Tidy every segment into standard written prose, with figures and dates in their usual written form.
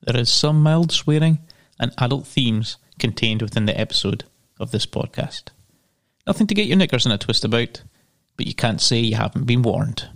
there is some mild swearing and adult themes contained within the episode of this podcast. Nothing to get your knickers in a twist about, but you can't say you haven't been warned.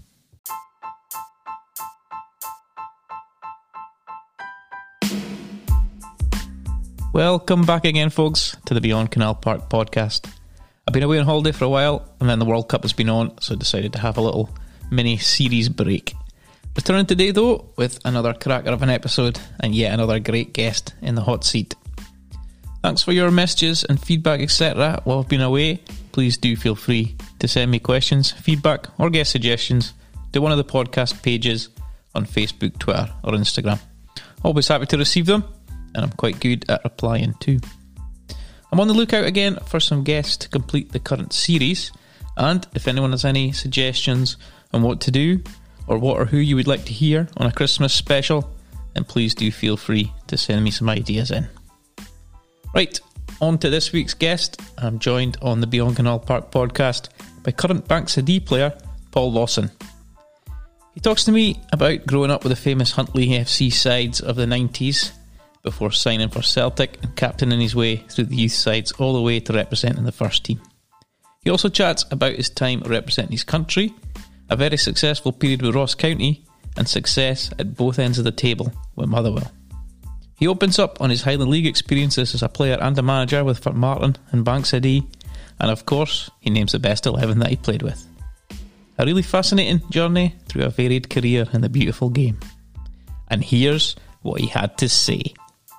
Welcome back again, folks, to the Beyond Canal Park podcast. I've been away on holiday for a while, and then the World Cup has been on, so I decided to have a little mini-series break. Returning today, though, with another cracker of an episode, and yet another great guest in the hot seat. Thanks for your messages and feedback, etc. while I've been away. Please do feel free to send me questions, feedback, or guest suggestions to one of the podcast pages on Facebook, Twitter, or Instagram. Always happy to receive them, and I'm quite good at replying too. I'm on the lookout again for some guests to complete the current series, and if anyone has any suggestions on what to do, or what or who you would like to hear on a Christmas special, then please do feel free to send me some ideas in. Right, on to this week's guest. I'm joined on the Beyond Canal Park podcast by current Banks ID player Paul Lawson. He talks to me about growing up with the famous Huntly FC sides of the 90s, before signing for Celtic and captaining his way through the youth sides all the way to representing the first team. He also chats about his time representing his country, a very successful period with Ross County, and success at both ends of the table with Motherwell. He opens up on his Highland League experiences as a player and a manager with Formartine and Bankside, and of course, he names the best 11 that he played with. A really fascinating journey through a varied career in the beautiful game. And here's what he had to say.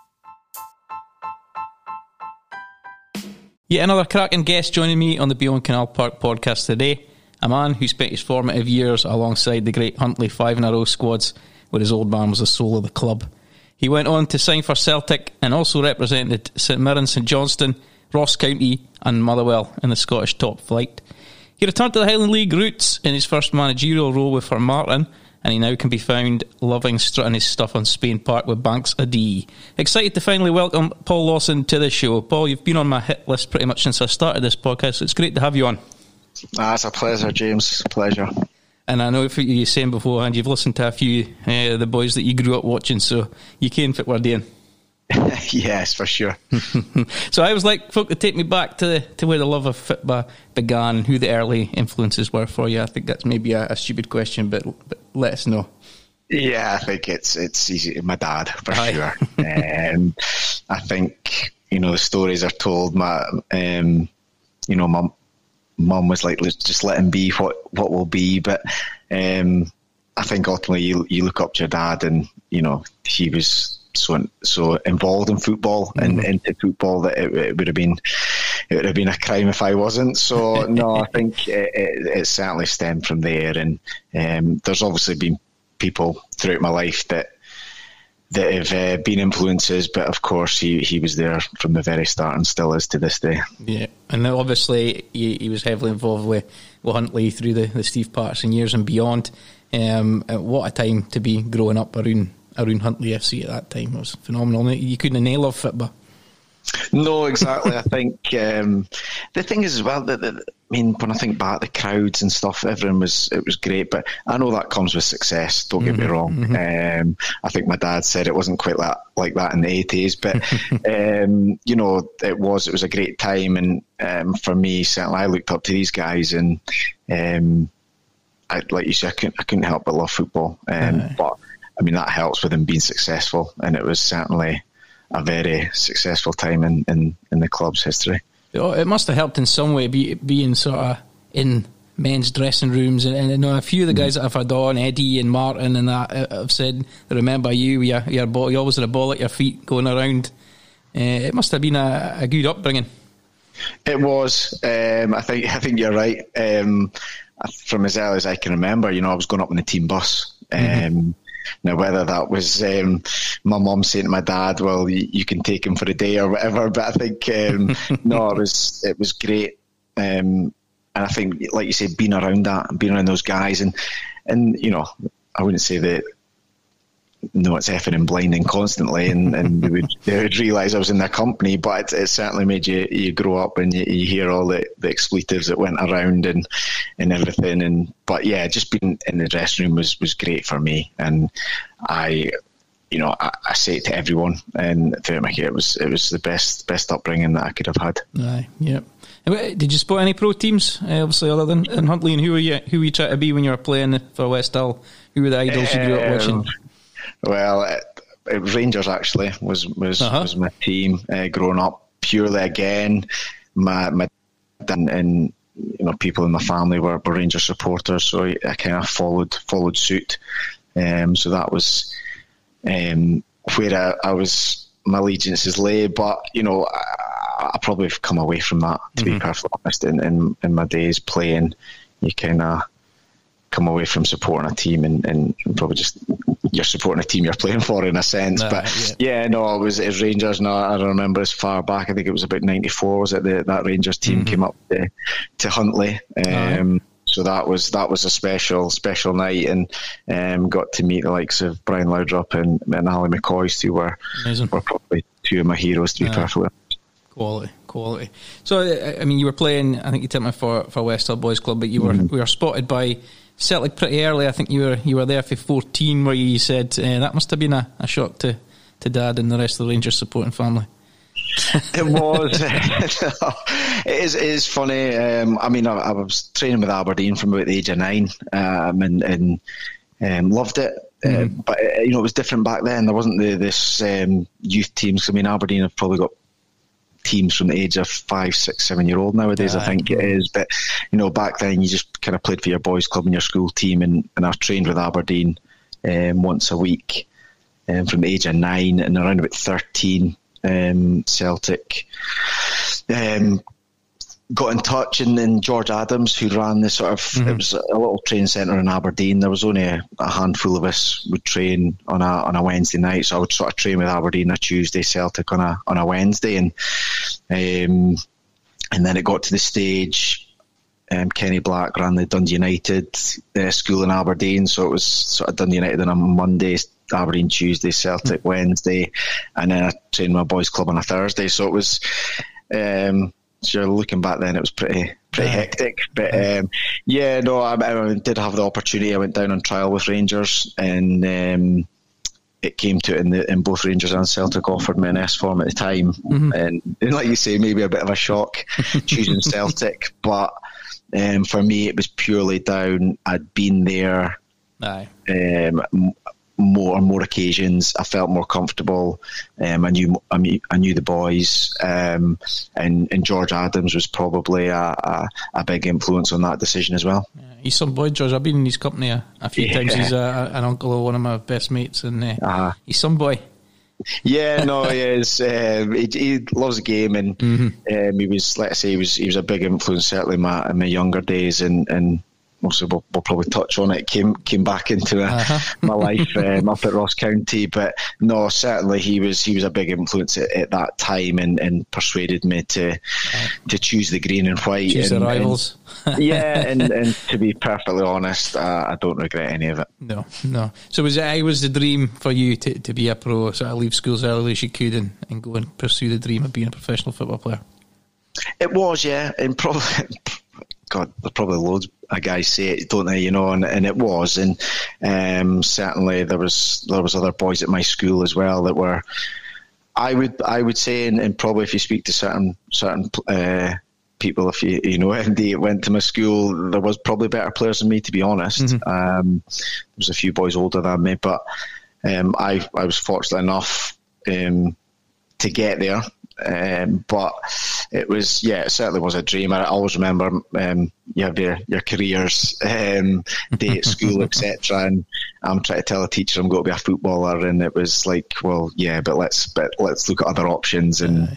Yet another cracking guest joining me on the Beyond Canal Park podcast today. A man who spent his formative years alongside the great Huntly 5-in-a-row squads, where his old man was the soul of the club. He went on to sign for Celtic and also represented St Mirren, St Johnstone, Ross County and Motherwell in the Scottish top flight. He returned to the Highland League roots in his first managerial role with Formartine, and he now can be found loving strutting his stuff on Spain Park with Banks ID. Excited to finally welcome Paul Lawson to the show. Paul, you've been on my hit list pretty much since I started this podcast, so it's great to have you on. It's a pleasure, James. Pleasure. And I know if you were saying beforehand, you've listened to a few the boys that you grew up watching, so you can fit what we're doing. Yes, for sure. So I was like, folk to take me back to where the love of football began and who the early influences were for you. I think that's maybe a stupid question, but let us know. Yeah, I think it's easy. My dad, for sure. I think, the stories are told. My mum was like, let's just let him be what will be. But I think ultimately you look up to your dad, and he was so involved in football and into football that it would have been a crime if I wasn't. So no, I think it certainly stemmed from there. And there's obviously been people throughout my life that have been influences, but of course he was there from the very start and still is to this day. Yeah, and obviously he was heavily involved with Huntly through the Steve Patterson years and beyond. What a time to be growing up around Huntly FC at that time. It was phenomenal. You couldn't nail off football. No, exactly. I think the thing is as well that when I think back, the crowds and stuff, it was great. But I know that comes with success. Don't get me wrong. I think my dad said it wasn't quite like that in the 80s, but it was a great time. And for me, certainly, I looked up to these guys, and like you said, I couldn't help but love football. But I mean, that helps with them being successful, and it was certainly a very successful time in the club's history. It must have helped in some way being sort of in men's dressing rooms, and I know a few of the guys that I've had on, Eddie and Martin and that, have said they remember you with your ball. You always had a ball at your feet going around. It must have been a good upbringing. It was. I think you're right. From as early as I can remember, I was going up in the team bus. Now, whether that was my mum saying to my dad, well, you can take him for a day or whatever, but I think, no, it was great. And I think, like you say, being around that and being around those guys, and I wouldn't say that, no, it's effing and blinding constantly, and they would realise I was in their company, but it certainly made you grow up, and you hear all the expletives that went around and everything. But yeah, just being in the dressing room was great for me, and I I say it to everyone, and throughout my career, it was the best upbringing that I could have had. Aye, yeah. Did you support any pro teams, obviously, other than in Huntly? And who were you trying to be when you were playing for West Hull? Who were the idols you grew up watching? Well, Rangers actually was my team growing up. Purely, again, my dad and people in my family were Rangers supporters, so I kind of followed suit. So that was where I was. My allegiances lay, but I probably have come away from that, to be perfectly honest. In my days playing, you kind of come away from supporting a team and probably just you're supporting a team you're playing for, in a sense. It was Rangers. No, I remember as far back, I think it was about 94, was it that Rangers team came up to Huntly. So that was a special night, and got to meet the likes of Brian Laudrup and Ali McCoy, who were probably two of my heroes, to be perfectly honest. Quality. So, I mean, you were playing, I think you took me for West Hull Boys Club, but we were spotted by Celtic pretty early. I think you were there for 14, where you said that must have been a shock to Dad and the rest of the Rangers supporting family. It was. It is funny. I mean, I was training with Aberdeen from about the age of 9, and loved it. But it was different back then. There wasn't this youth teams. I mean, Aberdeen have probably got teams from the age of 5, 6, 7 year old nowadays. I think it is. But back then you just kind of played for your boys club and your school team, and I trained with Aberdeen once a week from the age of 9, and around about 13. Celtic got in touch, and then George Adams, who ran this sort of, it was a little training centre in Aberdeen. There was only a handful of us would train on a Wednesday night, so I would sort of train with Aberdeen a Tuesday, Celtic on a Wednesday, and then it got to the stage. Kenny Black ran the Dundee United school in Aberdeen, so it was sort of Dundee United on a Monday, Aberdeen Tuesday, Celtic Wednesday, and then I trained my boys club on a Thursday. So it was, so looking back then, it was pretty hectic. But I did have the opportunity. I went down on trial with Rangers, and it came to it, and both Rangers and Celtic offered me an S form at the time, and like you say, maybe a bit of a shock choosing Celtic, but for me it was purely down. I'd been there. More occasions. I felt more comfortable. I knew the boys, and George Adams was probably a big influence on that decision as well. He's some boy, George. I've been in his company a few times. He's an uncle of one of my best mates, and he's some boy. Yeah, no, he is. He loves the game, and he was, let's say, he was a big influence certainly in my younger days, and also we'll probably touch on it. Came back into my life up at Ross County, but no, certainly he was a big influence at that time, and persuaded me to choose the green and white. Choose the rivals. and to be perfectly honest, I don't regret any of it. No. So was the dream for you to be a pro, sort of leave school as early as you could and go and pursue the dream of being a professional football player? It was, yeah, and probably. God, there's probably loads of guys say it, don't they? And it was, and certainly there was other boys at my school as well that were. I would say, and probably if you speak to certain people, if you know anybody that went to my school, there was probably better players than me, to be honest. There was a few boys older than me, but I was fortunate enough to get there. But it was, it certainly was a dream. I always remember you have your careers day at school, etc. And I'm trying to tell a teacher I'm going to be a footballer, and it was like, well, yeah, but let's look at other options. And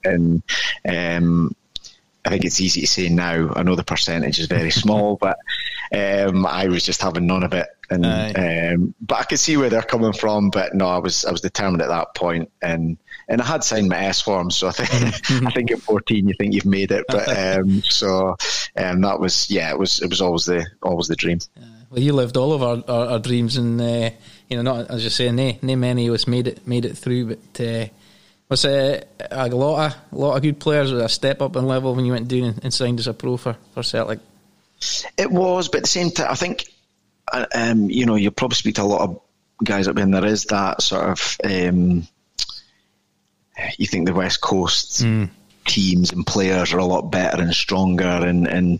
I think it's easy to say now. I know the percentage is very small, but I was just having none of it. And but I could see where they're coming from. But no, I was determined at that point, and I had signed my S form, so I think at 14 you think you've made it. But that was it was always the dream. Well, you lived all of our dreams, and not as you say, no many of us made it through, but. Was a lot of good players with a step up in level when you went down and signed as a pro for Celtic? It was, but at the same time, I think, you'll probably speak to a lot of guys up in, there is that sort of, you think the West Coast teams and players are a lot better and stronger, and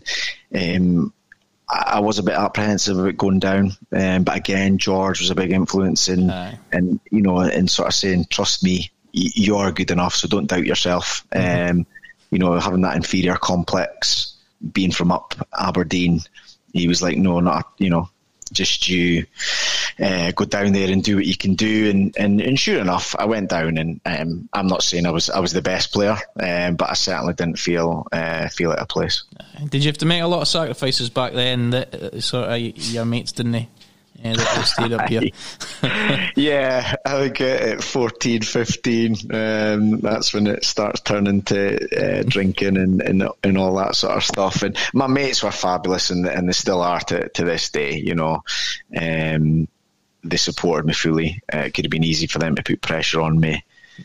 I was a bit apprehensive about going down, but again, George was a big influence in, and you know, in sort of saying, trust me, you are good enough, so don't doubt yourself. You know, having that inferior complex, being from up Aberdeen, he was like, no, not, you know, just you go down there and do what you can do, and sure enough, I went down, and I'm not saying I was the best player, but I certainly didn't feel at a place. Did you have to make a lot of sacrifices back then that sort of your mates didn't? That they stayed up here. Yeah, I think at 14, 15, that's when it starts turning to drinking and all that sort of stuff. And my mates were fabulous, and they still are to this day. You know, they supported me fully. It could have been easy for them to put pressure on me.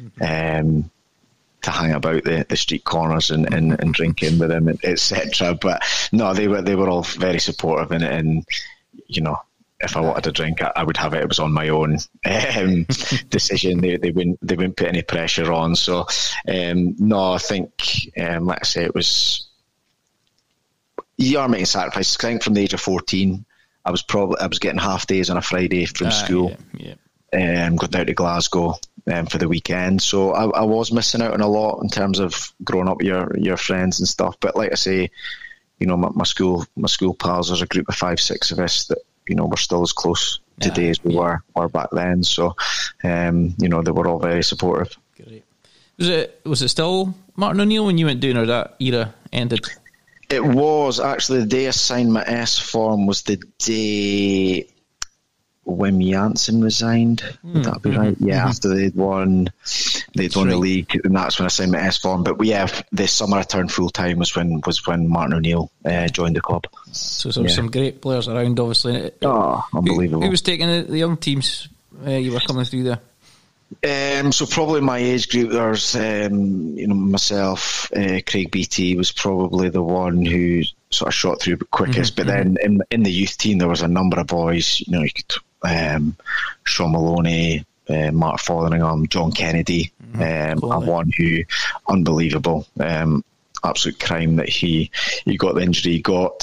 To hang about the street corners and drinking with them, etc. But no, they were all very supportive in it, and you know, if I wanted a drink, I would have it. It was on my own decision. They wouldn't put any pressure on. So no, I think like I say, it was, you are making sacrifices. I think from the age of 14, I was getting half days on a Friday from school. Going down to Glasgow for the weekend, so I was missing out on a lot in terms of growing up with your friends and stuff. But like I say, you know, my school pals, there's a group of 5-6 of us that, you know, we're still as close today as we were back then. So you know, they were all very supportive. Great. Was it still Martin O'Neill when you went down, or that era ended? It was actually the day I signed my S form was the day Wim Jansen resigned. Would that be right? Yeah, after they'd won the league, and that's when I signed my S form. But yeah, the summer I turned full time was when Martin O'Neill joined the club. So there were some great players around, obviously. Oh, unbelievable! Who was taking the young teams you were coming through there? So probably my age group, there's you know, myself, Craig Beattie was probably the one who sort of shot through quickest. But then in the youth team, there was a number of boys. You know, you could Sean Maloney, Mark Fotheringham, John Kennedy, one who, unbelievable, absolute crime that he got the injury he got.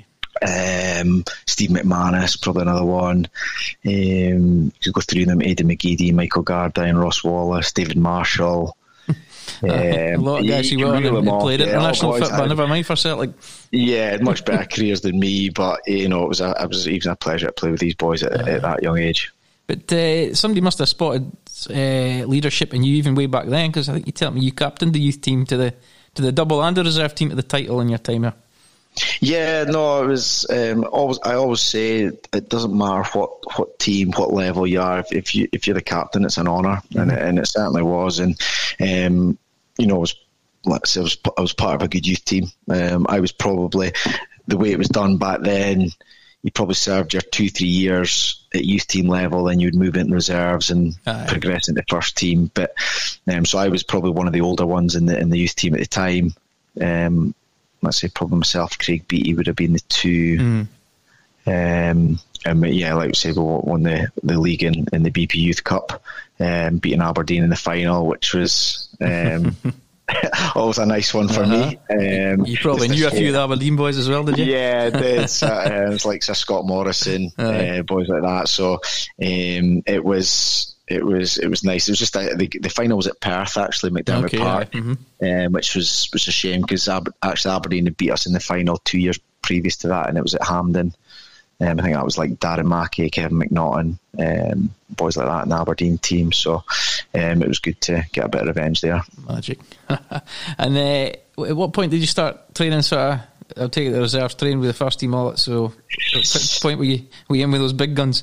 Steve McManus, probably another one. You could go through them: Aidan McGeady, Michael Gardine, Ross Wallace, David Marshall. A lot of guys who went on and played international football, never mind for Celtic. Yeah, much better careers than me, but you know, it was even a pleasure to play with these boys at that young age. But somebody must have spotted leadership in you even way back then, because I think you told me you captained the youth team to the double and the reserve team to the title in your time here. Yeah, no, it was I always say it doesn't matter what team, what level you are. If you're the captain, it's an honour, and it certainly was. And you know, I was part of a good youth team. I was probably, the way it was done back then, you probably served your 2-3 years at youth team level, then you'd move into reserves and progress into first team. But so I was probably one of the older ones in the youth team at the time. Let's say probably myself, Craig Beattie would have been the two. And yeah, like we say, we won the league in the BP Youth Cup, beating Aberdeen in the final, which was always a nice one for me. You probably knew a few of the Aberdeen boys as well, did you? Yeah, I did. It's like Sir Scott Morrison, boys like that. So it was nice. It was just the final was at Perth, actually, McDermott Park, which was a shame because actually Aberdeen had beat us in the final 2 years previous to that, and it was at Hampden. I think that was like Darren Mackey, Kevin McNaughton, boys like that in the Aberdeen team. So it was good to get a bit of revenge there. Magic. And at what point did you start training? Sort of, I'll take it the reserves training with the first team all. So at what point were you in with those big guns?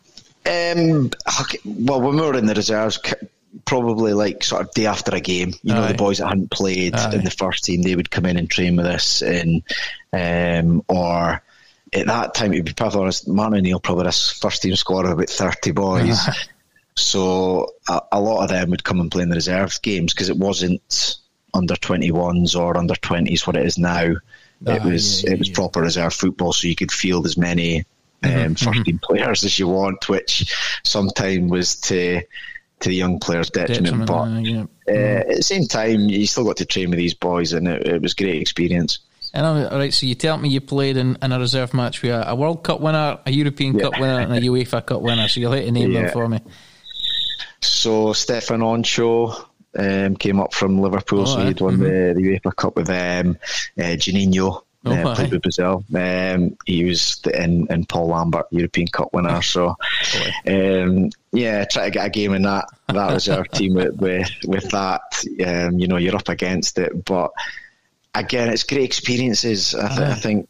Well, when we were in the reserves, probably like sort of day after a game, you know, the boys that hadn't played in the first team, they would come in and train with us, and or at that time, to be perfectly honest, Martin O'Neill probably had his first team squad of about 30 boys. So a lot of them would come and play in the reserve games because it wasn't under 21s or under 20s what it is now. It was proper reserve football, so you could field as many first team players as you want, which sometimes was to the young players' detriment. But at the same time, you still got to train with these boys, and it was a great experience. And alright, so you tell me you played in a reserve match with a World Cup winner, a European Cup winner, and a UEFA Cup winner. So you'll have to name them for me. So Stefan Oncho came up from Liverpool, so he'd won the UEFA Cup with them. Juninho played with Brazil. He was in Paul Lambert European Cup winner. So try to get a game in that reserve team with that. You're up against it, but again, it's great experiences. I think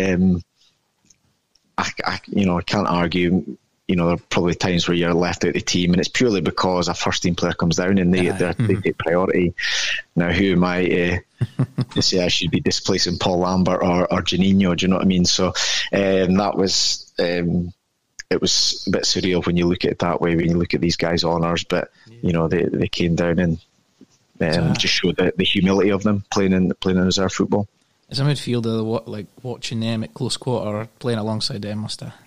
I can't argue. There are probably times where you're left out of the team, and it's purely because a first team player comes down and they take priority. Now, who am I to say I should be displacing Paul Lambert or Juninho? Do you know what I mean? So that was it was a bit surreal when you look at it that way. When you look at these guys' honours, but they came down and just showed the humility of them playing in reserve football. As a midfielder, like watching them at close quarter, playing alongside them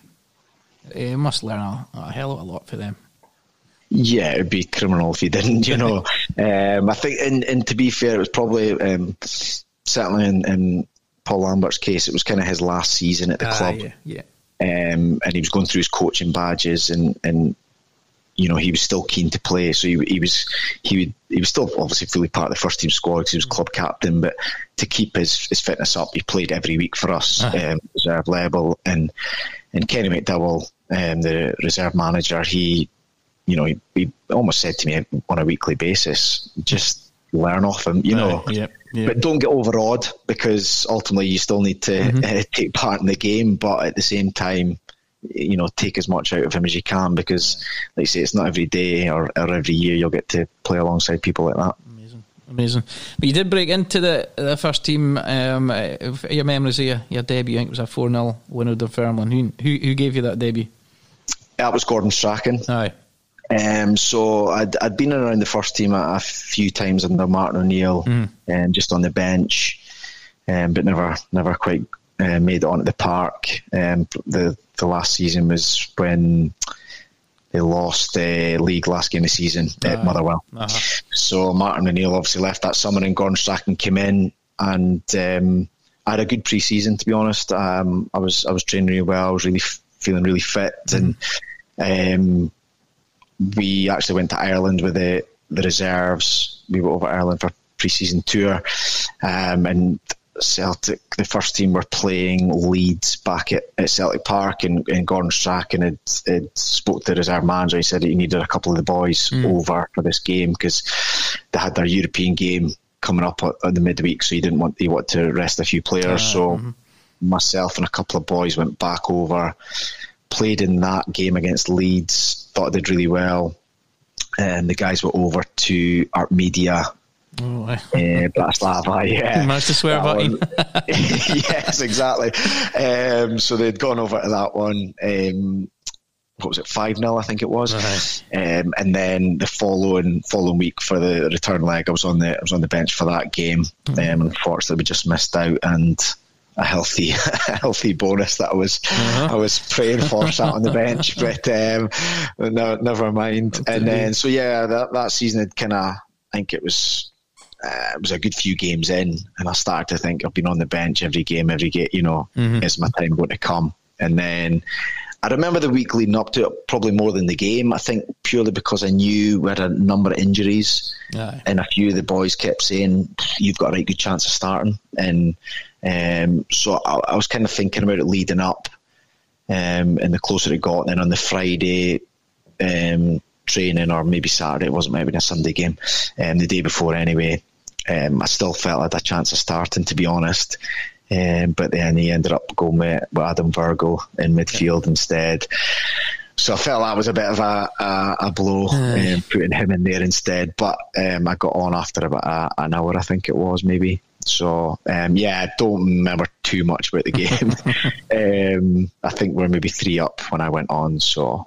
you must learn a hell of a lot for them. Yeah, it would be criminal if you didn't, I think, and to be fair, it was probably, certainly in Paul Lambert's case, it was kind of his last season at the club. And he was going through his coaching badges and he was still keen to play. So he was still obviously fully part of the first team squad because he was club captain, but to keep his fitness up, he played every week for us, reserve level. And Kenny McDowell, the reserve manager, he almost said to me on a weekly basis, just learn off him, but don't get overawed, because ultimately you still need to take part in the game, but at the same time, take as much out of him as you can, because like I say, it's not every day or every year you'll get to play alongside people like that. Amazing. But you did break into the first team. Your memories of your debut, I think it was a 4-0 win over Dunfermline. Who gave you that debut? That was Gordon Strachan. Aye. So I'd been around the first team a few times under Martin O'Neill, just on the bench, but never quite made it onto the park. The last season was when they lost the league last game of the season at Motherwell. So Martin O'Neill obviously left that summer, and Gordon Strachan came in, and I had a good pre-season, to be honest. I was training really well. I was really feeling really fit, and we actually went to Ireland with the reserves. We went over to Ireland for a pre-season tour, and Celtic, the first team, were playing Leeds back at Celtic Park, and Gordon Strachan had spoke to the reserve manager. He said he needed a couple of the boys over for this game because they had their European game coming up at the midweek, so he wanted to rest a few players. So myself and a couple of boys went back over, played in that game against Leeds, thought I did really well, and the guys went over to Art Media, Bratislava. You managed to swear about him. Yes, exactly. So they'd gone over to that one. What was it, 5-0 I think it was. And then the following week for the return leg, I was on the bench for that game. Unfortunately, we just missed out, and a healthy bonus that I was praying for sat on the bench, but no, never mind. And then that season had kind of, I think it was a good few games in, and I started to think I've been on the bench every game, is my time going to come? And then I remember the week leading up to it probably more than the game, I think, purely because I knew we had a number of injuries, and a few of the boys kept saying, you've got a right good chance of starting. And so I was kind of thinking about it leading up, and the closer it got, and then on the Friday training, or maybe Saturday, it wasn't maybe a Sunday game, the day before anyway, I still felt I had a chance of starting, to be honest. But then he ended up going with Adam Virgo in midfield instead. So I felt that was a bit of a blow, putting him in there instead. But I got on after about an hour, I think it was, maybe. So, I don't remember too much about the game. I think we're maybe 3 up when I went on. So,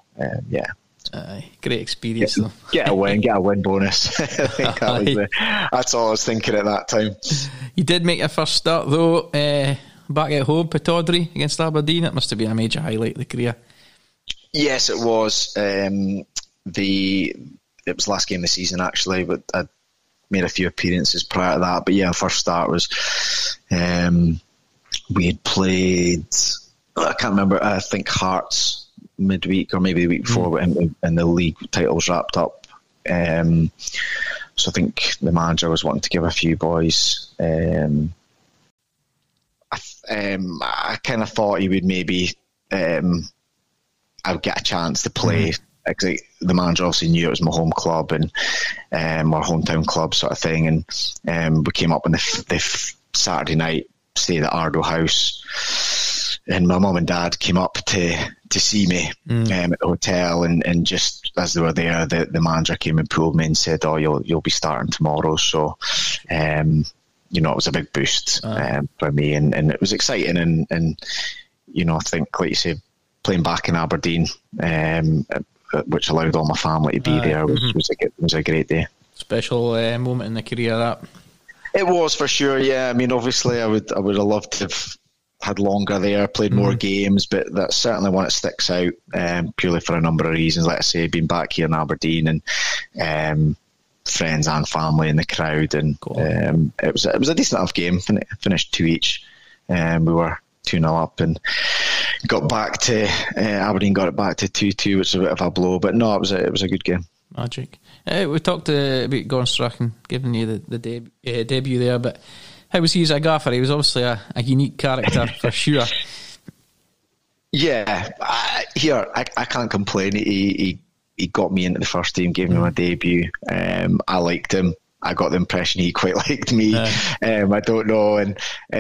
great experience, though. Get a win bonus. I think that's all I was thinking at that time. You did make your first start, though, back at home, Pittodrie against Aberdeen. It must have been a major highlight of the career. Yes, it was. It was the last game of the season, actually, but I'd made a few appearances prior to that. But yeah, first start was we had played, I can't remember, I think Hearts midweek or maybe the week before, and the league title was wrapped up. So I think the manager was wanting to give a few boys. I kind of thought he would maybe I would get a chance to play. The manager obviously knew it was my home club and our hometown club sort of thing, and we came up on the Saturday night, stayed at Ardo House, and my mum and dad came up to see me at the hotel, and just as they were there, the manager came and pulled me and said, "Oh, you'll be starting tomorrow." So it was a big boost for me, and it was exciting, and I think, like you say, playing back in Aberdeen, which allowed all my family to be there, was a great day. Special moment in the career, that. It was, for sure, yeah. I mean, obviously, I would have loved to have had longer there, played more games, but that's certainly one that sticks out, purely for a number of reasons. Like I say, being back here in Aberdeen and friends and family in the crowd, and it was a decent enough game. Finished 2 each. We were 2-0 up and got back to Aberdeen, got it back to 2-2, which was a bit of a blow, but no, it was a good game. Magic. We talked about Gordon Strachan giving you the debut there, but how was he as a gaffer? He was obviously a unique character for sure. Yeah, I can't complain. He got me into the first team, gave me my debut. I liked him. I got the impression he quite liked me. I don't know, and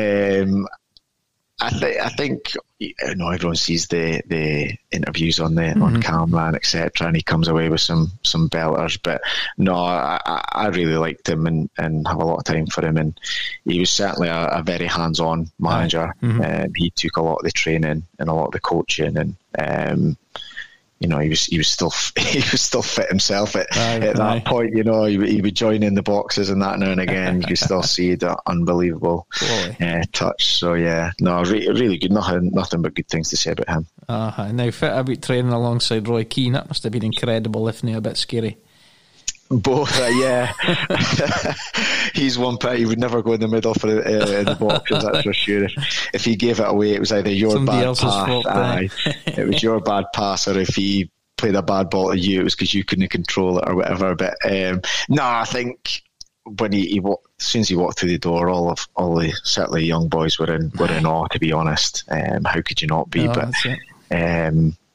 I think everyone sees the interviews on camera and etc., and he comes away with some belters. But no, I really liked him and have a lot of time for him. And he was certainly a very hands-on manager. He took a lot of the training and a lot of the coaching, and he was still fit himself at that point. He would join in the boxes and that now and again. You could still see the unbelievable touch. So yeah, no, really good. Nothing but good things to say about him. Now, fit about training alongside Roy Keane, that must have been incredible, if not a bit scary. Both, yeah. He's one pet. He would never go in the middle for the boxes, that's for sure. If he gave it away, it was either your somebody bad pass. Fault, it was your bad pass, or if he played a bad ball to you, it was because you couldn't control it or whatever. But no, I think when he as soon as he walked through the door, all the certainly young boys were in awe. To be honest, how could you not be? But I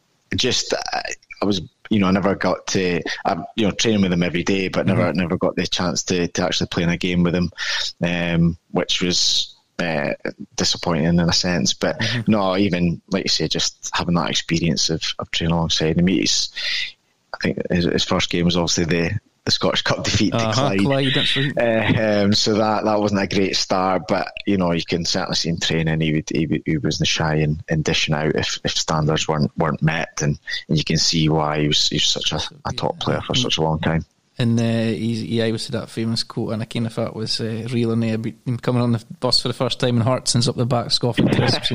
was. I never got to, training with him every day, but never got the chance to actually play in a game with him, which was disappointing in a sense. But no, even, like you say, just having that experience of training alongside him. I think his first game was obviously the Scottish Cup defeat to Clyde. So that wasn't a great start, but you can certainly see in training he wasn't shy in dishing out if standards weren't met, and you can see why he was such a top player for such a long time. And he always had that famous quote, and I kind of thought it was real, and about him coming on the bus for the first time in Hartson's up the back scoffing crisps.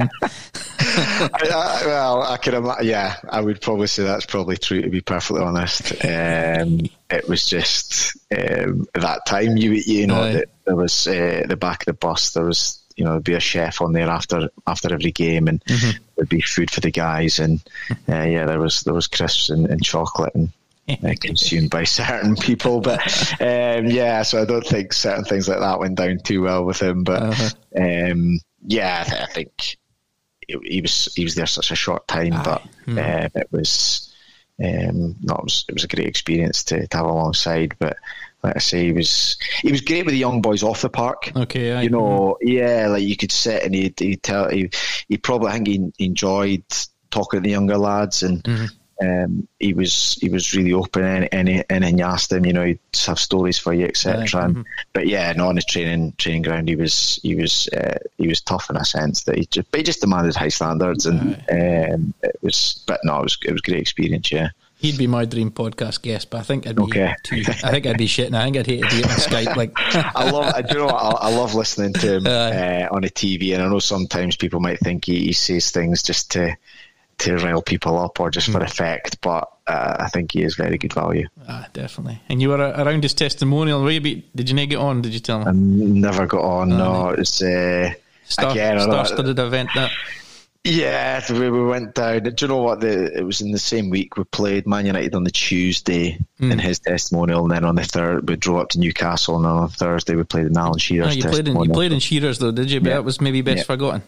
I could imagine. Yeah, I would probably say that's probably true, to be perfectly honest. It was just that time. There was the back of the bus. There was there'd be a chef on there after every game, and there'd be food for the guys, and there was crisps and chocolate and. Consumed by certain people, but so I don't think certain things like that went down too well with him. But I think he was there such a short time, but it was it was a great experience to have alongside. But like I say, he was great with the young boys off the park. Okay, like you could sit and he probably, I think he enjoyed talking to the younger lads, and he was really open, and you asked him, he'd have stories for you, etc. But on the training ground, he was tough in a sense that he just demanded high standards, and it was a great experience. He'd be my dream podcast guest, but I think I'd be I think I'd be shitting. I think I'd hate to do it on Skype. Like, I love listening to him on a TV, and I know sometimes people might think he says things just to rile people up or just for effect, but I think he is very good value. Definitely. And you were around his testimonial. Did you not get on? Did you tell him? I never got on. No, it was star-studded event that. Yeah, we went down. Do you know what? It was in the same week we played Man United on the Tuesday in his testimonial, and then on the third we drove up to Newcastle, and on Thursday we played in Alan Shearer's testimonial. You played in Shearer's though, did you? But that was maybe best forgotten.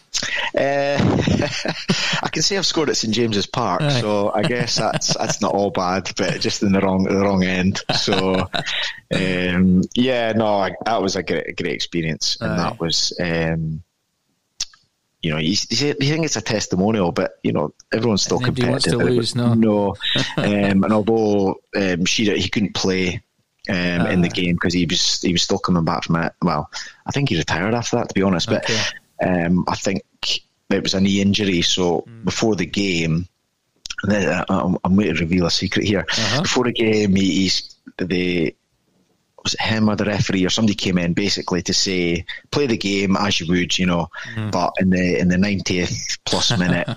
I can say I've scored at St James's Park, so I guess that's not all bad, but just in the wrong end. So that was a great experience, and that was. You think it's a testimonial, but everyone's still competitive. Wants to lose, no. And although Shearer, he couldn't play in the game because he was still coming back from it. Well, I think he retired after that, to be honest. But I think it was a knee injury. So before the game, I'm going to reveal a secret here. Before the game, was it him or the referee or somebody came in basically to say play the game as you would, but in the 90th plus minute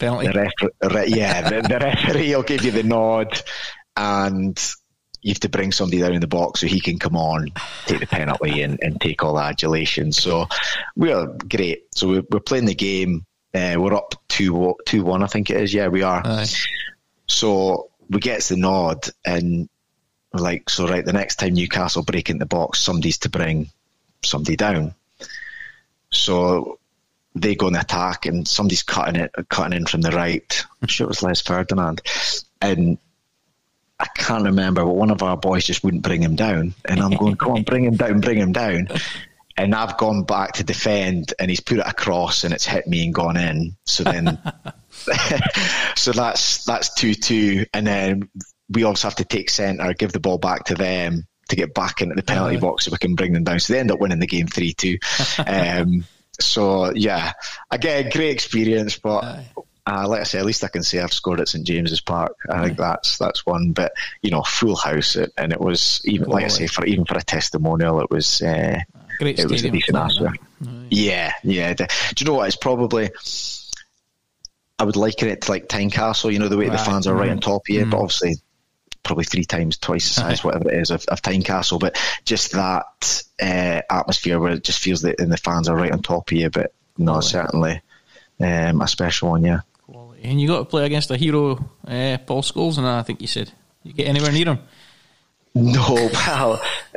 the referee will give you the nod and you have to bring somebody down in the box so he can come on, take the penalty and take all the adulation. So we're great. So we're playing the game. We're up 2-1 I think it is. Yeah, we are. So we gets the nod and we're like, so right, the next time Newcastle break in the box, somebody's to bring somebody down. So they go in attack and somebody's cutting in from the right. I'm sure it was Les Ferdinand. And I can't remember, but one of our boys just wouldn't bring him down. And I'm going, come on, bring him down. And I've gone back to defend and he's put it across and it's hit me and gone in. So then, so that's 2-2. And then we also have to take centre, give the ball back to them to get back into the penalty box so we can bring them down. So they end up winning the game 3-2. So, yeah, again, great experience. But like I say, at least I can say I've scored at St James's Park. I think that's one. But, full house. And it was, even like I say, for a testimonial, it was great. It was a decent atmosphere. Yeah. Do you know what? It's probably... I would liken it to like Tynecastle, the way the fans are right on top of you, but obviously probably twice the size, whatever it is, of Tynecastle. But just that atmosphere where it just feels that and the fans are right on top of you. But no, certainly a special one, yeah. Quality. And you got to play against a hero, Paul Scholes, and I think you said you get anywhere near him. No, well,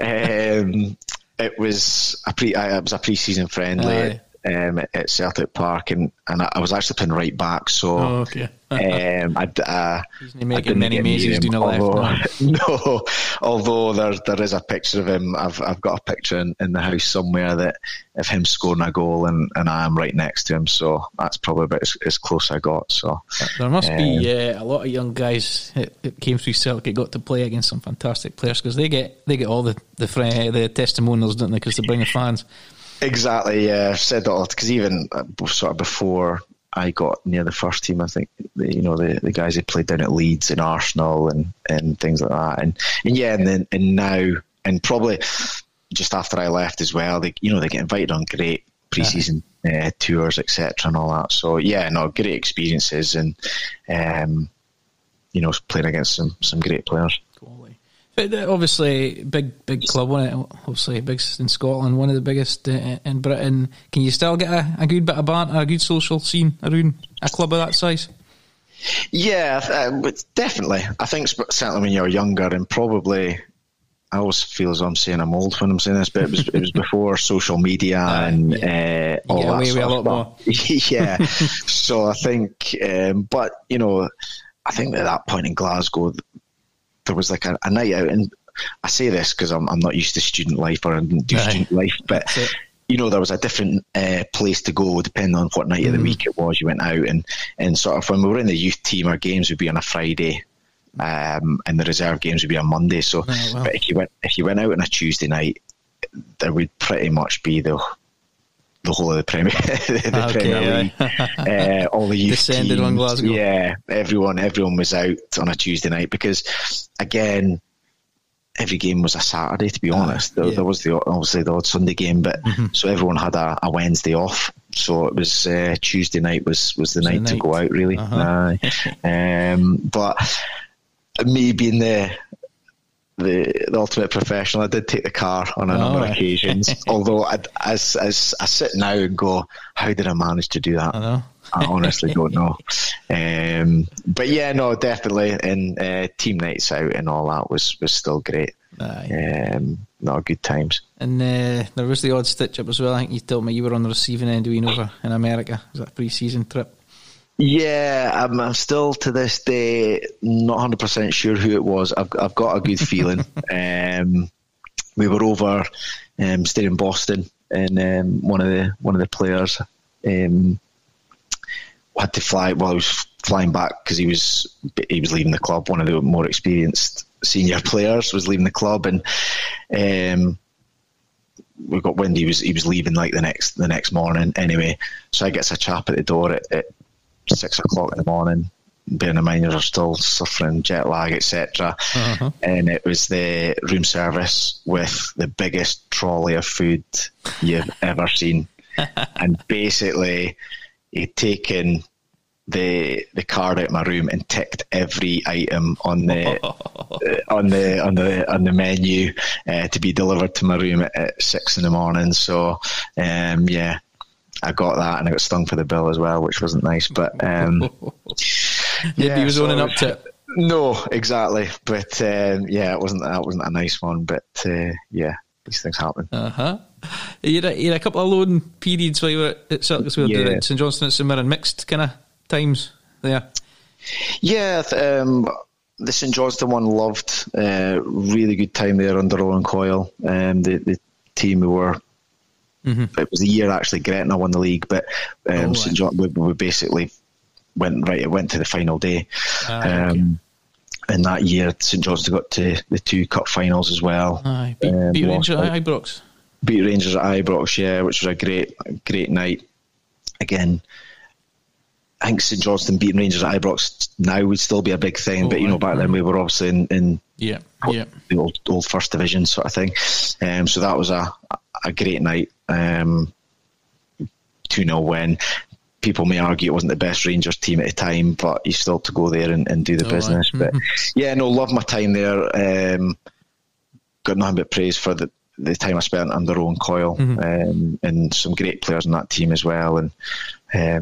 it was a pre-season friendly. At Celtic Park, and I was actually playing right back, so he's making many mazes doing a left. No, although there is a picture of him. I've got a picture in the house somewhere of him scoring a goal, and I am right next to him, so that's probably about as close I got. So there must be a lot of young guys that came through Celtic got to play against some fantastic players because they get all the testimonials, don't they? Because they bring the fans. Exactly, yeah. I've said that because even sort of before I got near the first team, I think the guys who played down at Leeds and Arsenal and things like that, and now and probably just after I left as well, they get invited on great pre-season tours, etc. and all that. So great experiences and playing against some great players. But obviously, big club, wasn't it? Obviously, biggest in Scotland, one of the biggest in Britain. Can you still get a good bit of banter, a good social scene around a club of that size? Yeah, definitely. I think certainly when you're younger, and probably I always feel as though I'm saying I'm old when I'm saying this, but it was before social media and all that away sort with a of lot stuff. More. Yeah. So I think, but I think at that point in Glasgow, there was like a night out, and I say this because I'm not used to student life or I didn't do student life, but there was a different place to go depending on what night of the week it was you went out, and sort of when we were in the youth team, our games would be on a Friday, and the reserve games would be on Monday. So, but if you went out on a Tuesday night, there would pretty much be the the whole of the Premier League, all the youth descended teams. on Glasgow. Yeah, everyone was out on a Tuesday night because, again, every game was a Saturday. To be honest, there was obviously the odd Sunday game, but so everyone had a Wednesday off. So it was Tuesday night was the night to go out, really. But me being the ultimate professional, I did take the car on a number of occasions. Although as I sit now and go, how did I manage to do that? I honestly don't know. But yeah, no, definitely. And team nights out and all that was still great. No, good times. And there was the odd stitch up as well. I think you told me you were on the receiving end over in America. Was that a pre-season trip? Yeah, I'm still to this day not 100% sure who it was. I've got a good feeling. We were over staying in Boston, and one of the players had to fly. Well, he was flying back because he was leaving the club. One of the more experienced senior players was leaving the club, and we got wind he was leaving like the next morning. Anyway, so I gets a chap at the door at 6 o'clock in the morning, bearing in mind you're still suffering jet lag, etc. And it was the room service with the biggest trolley of food you've ever seen. And basically he'd taken the card out of my room and ticked every item on the menu to be delivered to my room at 6 in the morning. So I got that, and I got stung for the bill as well, which wasn't nice. But he was owning up to it. No, exactly. But it wasn't a nice one. But these things happen. You had a couple of loan periods while you were at Celtic, at St Johnstone, at St Mirren, mixed kind of times there. Yeah, the St Johnstone one loved. Really good time there under Owen Coyle. The team we were. It was the year actually Gretna won the league, but St John we basically went to the final day. And that year St Johnstone got to the 2 cup finals as well. Beat Rangers at Ibrox. Beat Rangers at Ibrox, which was a great night. Again, I think St Johnstone beating Rangers at Ibrox now would still be a big thing, but back then we were obviously in the old first division sort of thing. So that was a great night. 2-0 win. People may argue it wasn't the best Rangers team at the time, but you still had to go there and do the business. But love my time there. Got nothing but praise for the time I spent under Owen Coyle, and some great players in that team as well. And I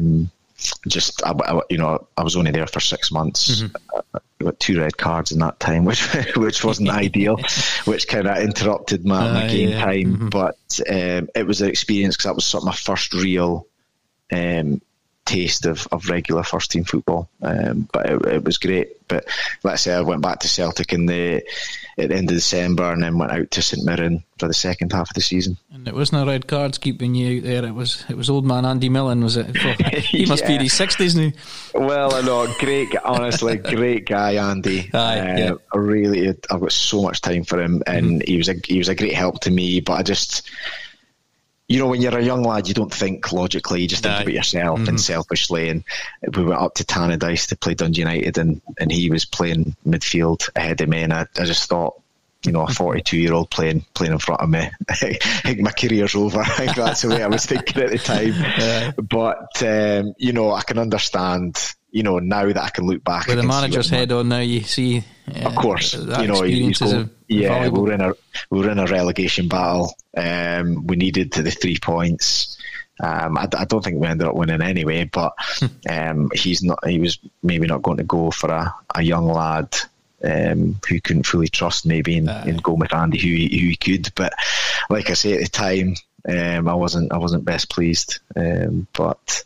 was only there for 6 months. I got 2 red cards in that time, which wasn't ideal, which kind of interrupted my game time. But it was an experience because that was sort of my first real taste of regular first team football. But it was great. But let's say I went back to Celtic at the end of December, and then went out to St Mirren for the second half of the season. And it wasn't a red cards keeping you out there. It was old man Andy Millen, was it? He must be in his 60s now. Well, I know, honestly, great guy, Andy. I've got so much time for him, and he was a great help to me. But I just, when you're a young lad, you don't think logically, you just think about yourself and selfishly. And we went up to Tannadice to play Dundee United, and he was playing midfield ahead of me, and I just thought, a 42-year-old playing in front of me, I think my career's over. I think that's the way I was thinking at the time. But I can understand, now that I can look back with the manager's head on now, you see, of course, he's going, we were in a relegation battle. We needed the 3 points. I don't think we ended up winning anyway, but he was maybe not going to go for a young lad who couldn't fully trust maybe in going with Andy who he could. But like I say, at the time, I wasn't best pleased. But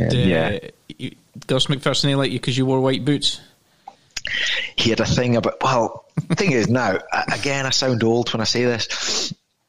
Gus McPherson like you because you wore white boots? He had a thing about, the thing is now, again, I sound old when I say this,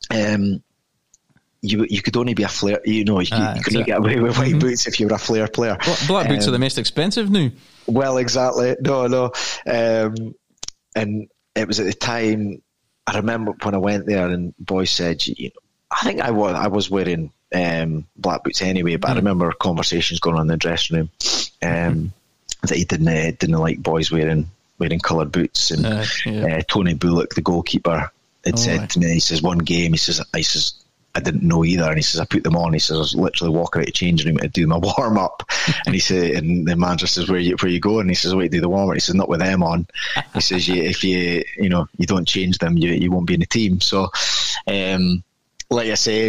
you could only be a flair, you couldn't get away with white boots if you were a flair player. Black boots are the most expensive now. Well, exactly. No. And it was at the time, I remember when I went there and boys said, I think I was wearing black boots anyway. But I remember conversations going on in the dressing room that he didn't like boys wearing coloured boots. And Tony Bullock, the goalkeeper, had said to me, he says, one game, he says, I didn't know either, and he says, I put them on. He says, I was literally walking out of the changing room to do my warm up, and he said, and the manager says, where you going? And he says, wait, do the warm up. He says, not with them on. He says, if you don't change them, you won't be in the team. So, like I say,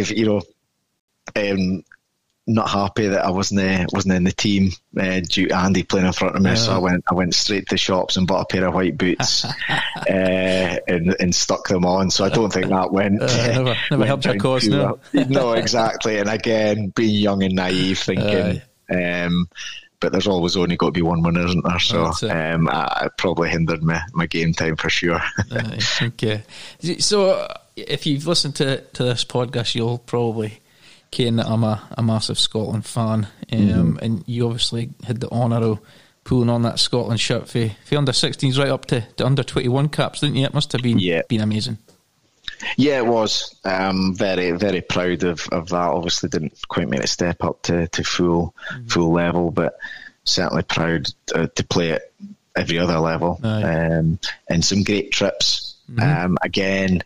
not happy that I wasn't in the team due to Andy playing in front of me. So I went straight to the shops and bought a pair of white boots and stuck them on. So I don't think that went never helped your cause. No, exactly. And again, being young and naive, thinking. But there's always only got to be one winner, isn't there? So it probably hindered my game time for sure. Okay. So if you've listened to this podcast, you'll probably ken that I'm a massive Scotland fan, and you obviously had the honour of pulling on that Scotland shirt for under 16s right up to under 21 caps, didn't you? It must have been amazing. Yeah, it was. Very, very proud of that. Obviously didn't quite make a step up to full level, but certainly proud to play at every other level. And some great trips. Again,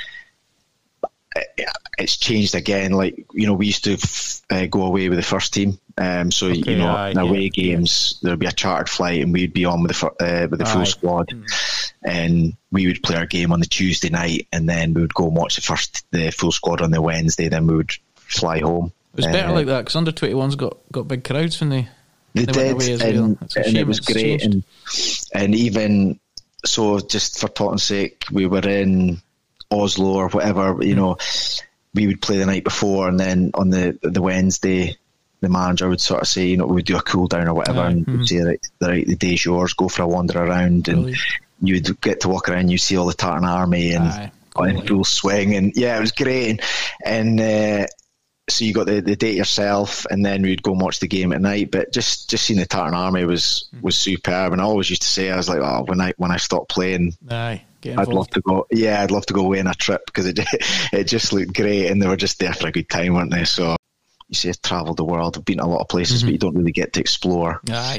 it's changed again. Like, we used to go away with the first team. In away games, there'd be a chartered flight, and we'd be on with the full squad, and we would play our game on the Tuesday night, and then we would go and watch the full squad on the Wednesday. Then we would fly home. It was better like that, because under 21s got big crowds when they did, went away as well. And it was great. And even so, just for talking's sake, we were in Oslo or whatever, we would play the night before, and then on the Wednesday, the manager would sort of say, we would do a cool down or whatever, and we'd say, the day's yours, go for a wander around, and you'd get to walk around, you see all the Tartan Army and in full swing, and it was great, and so you got the day yourself, and then we'd go and watch the game at night. But just seeing the Tartan Army was superb, and I always used to say, I was like, when I stop playing, I'd love to go. Yeah, I'd love to go away on a trip, because it just looked great, and they were just there for a good time, weren't they? So you say I've travelled the world, I've been to a lot of places, but you don't really get to explore.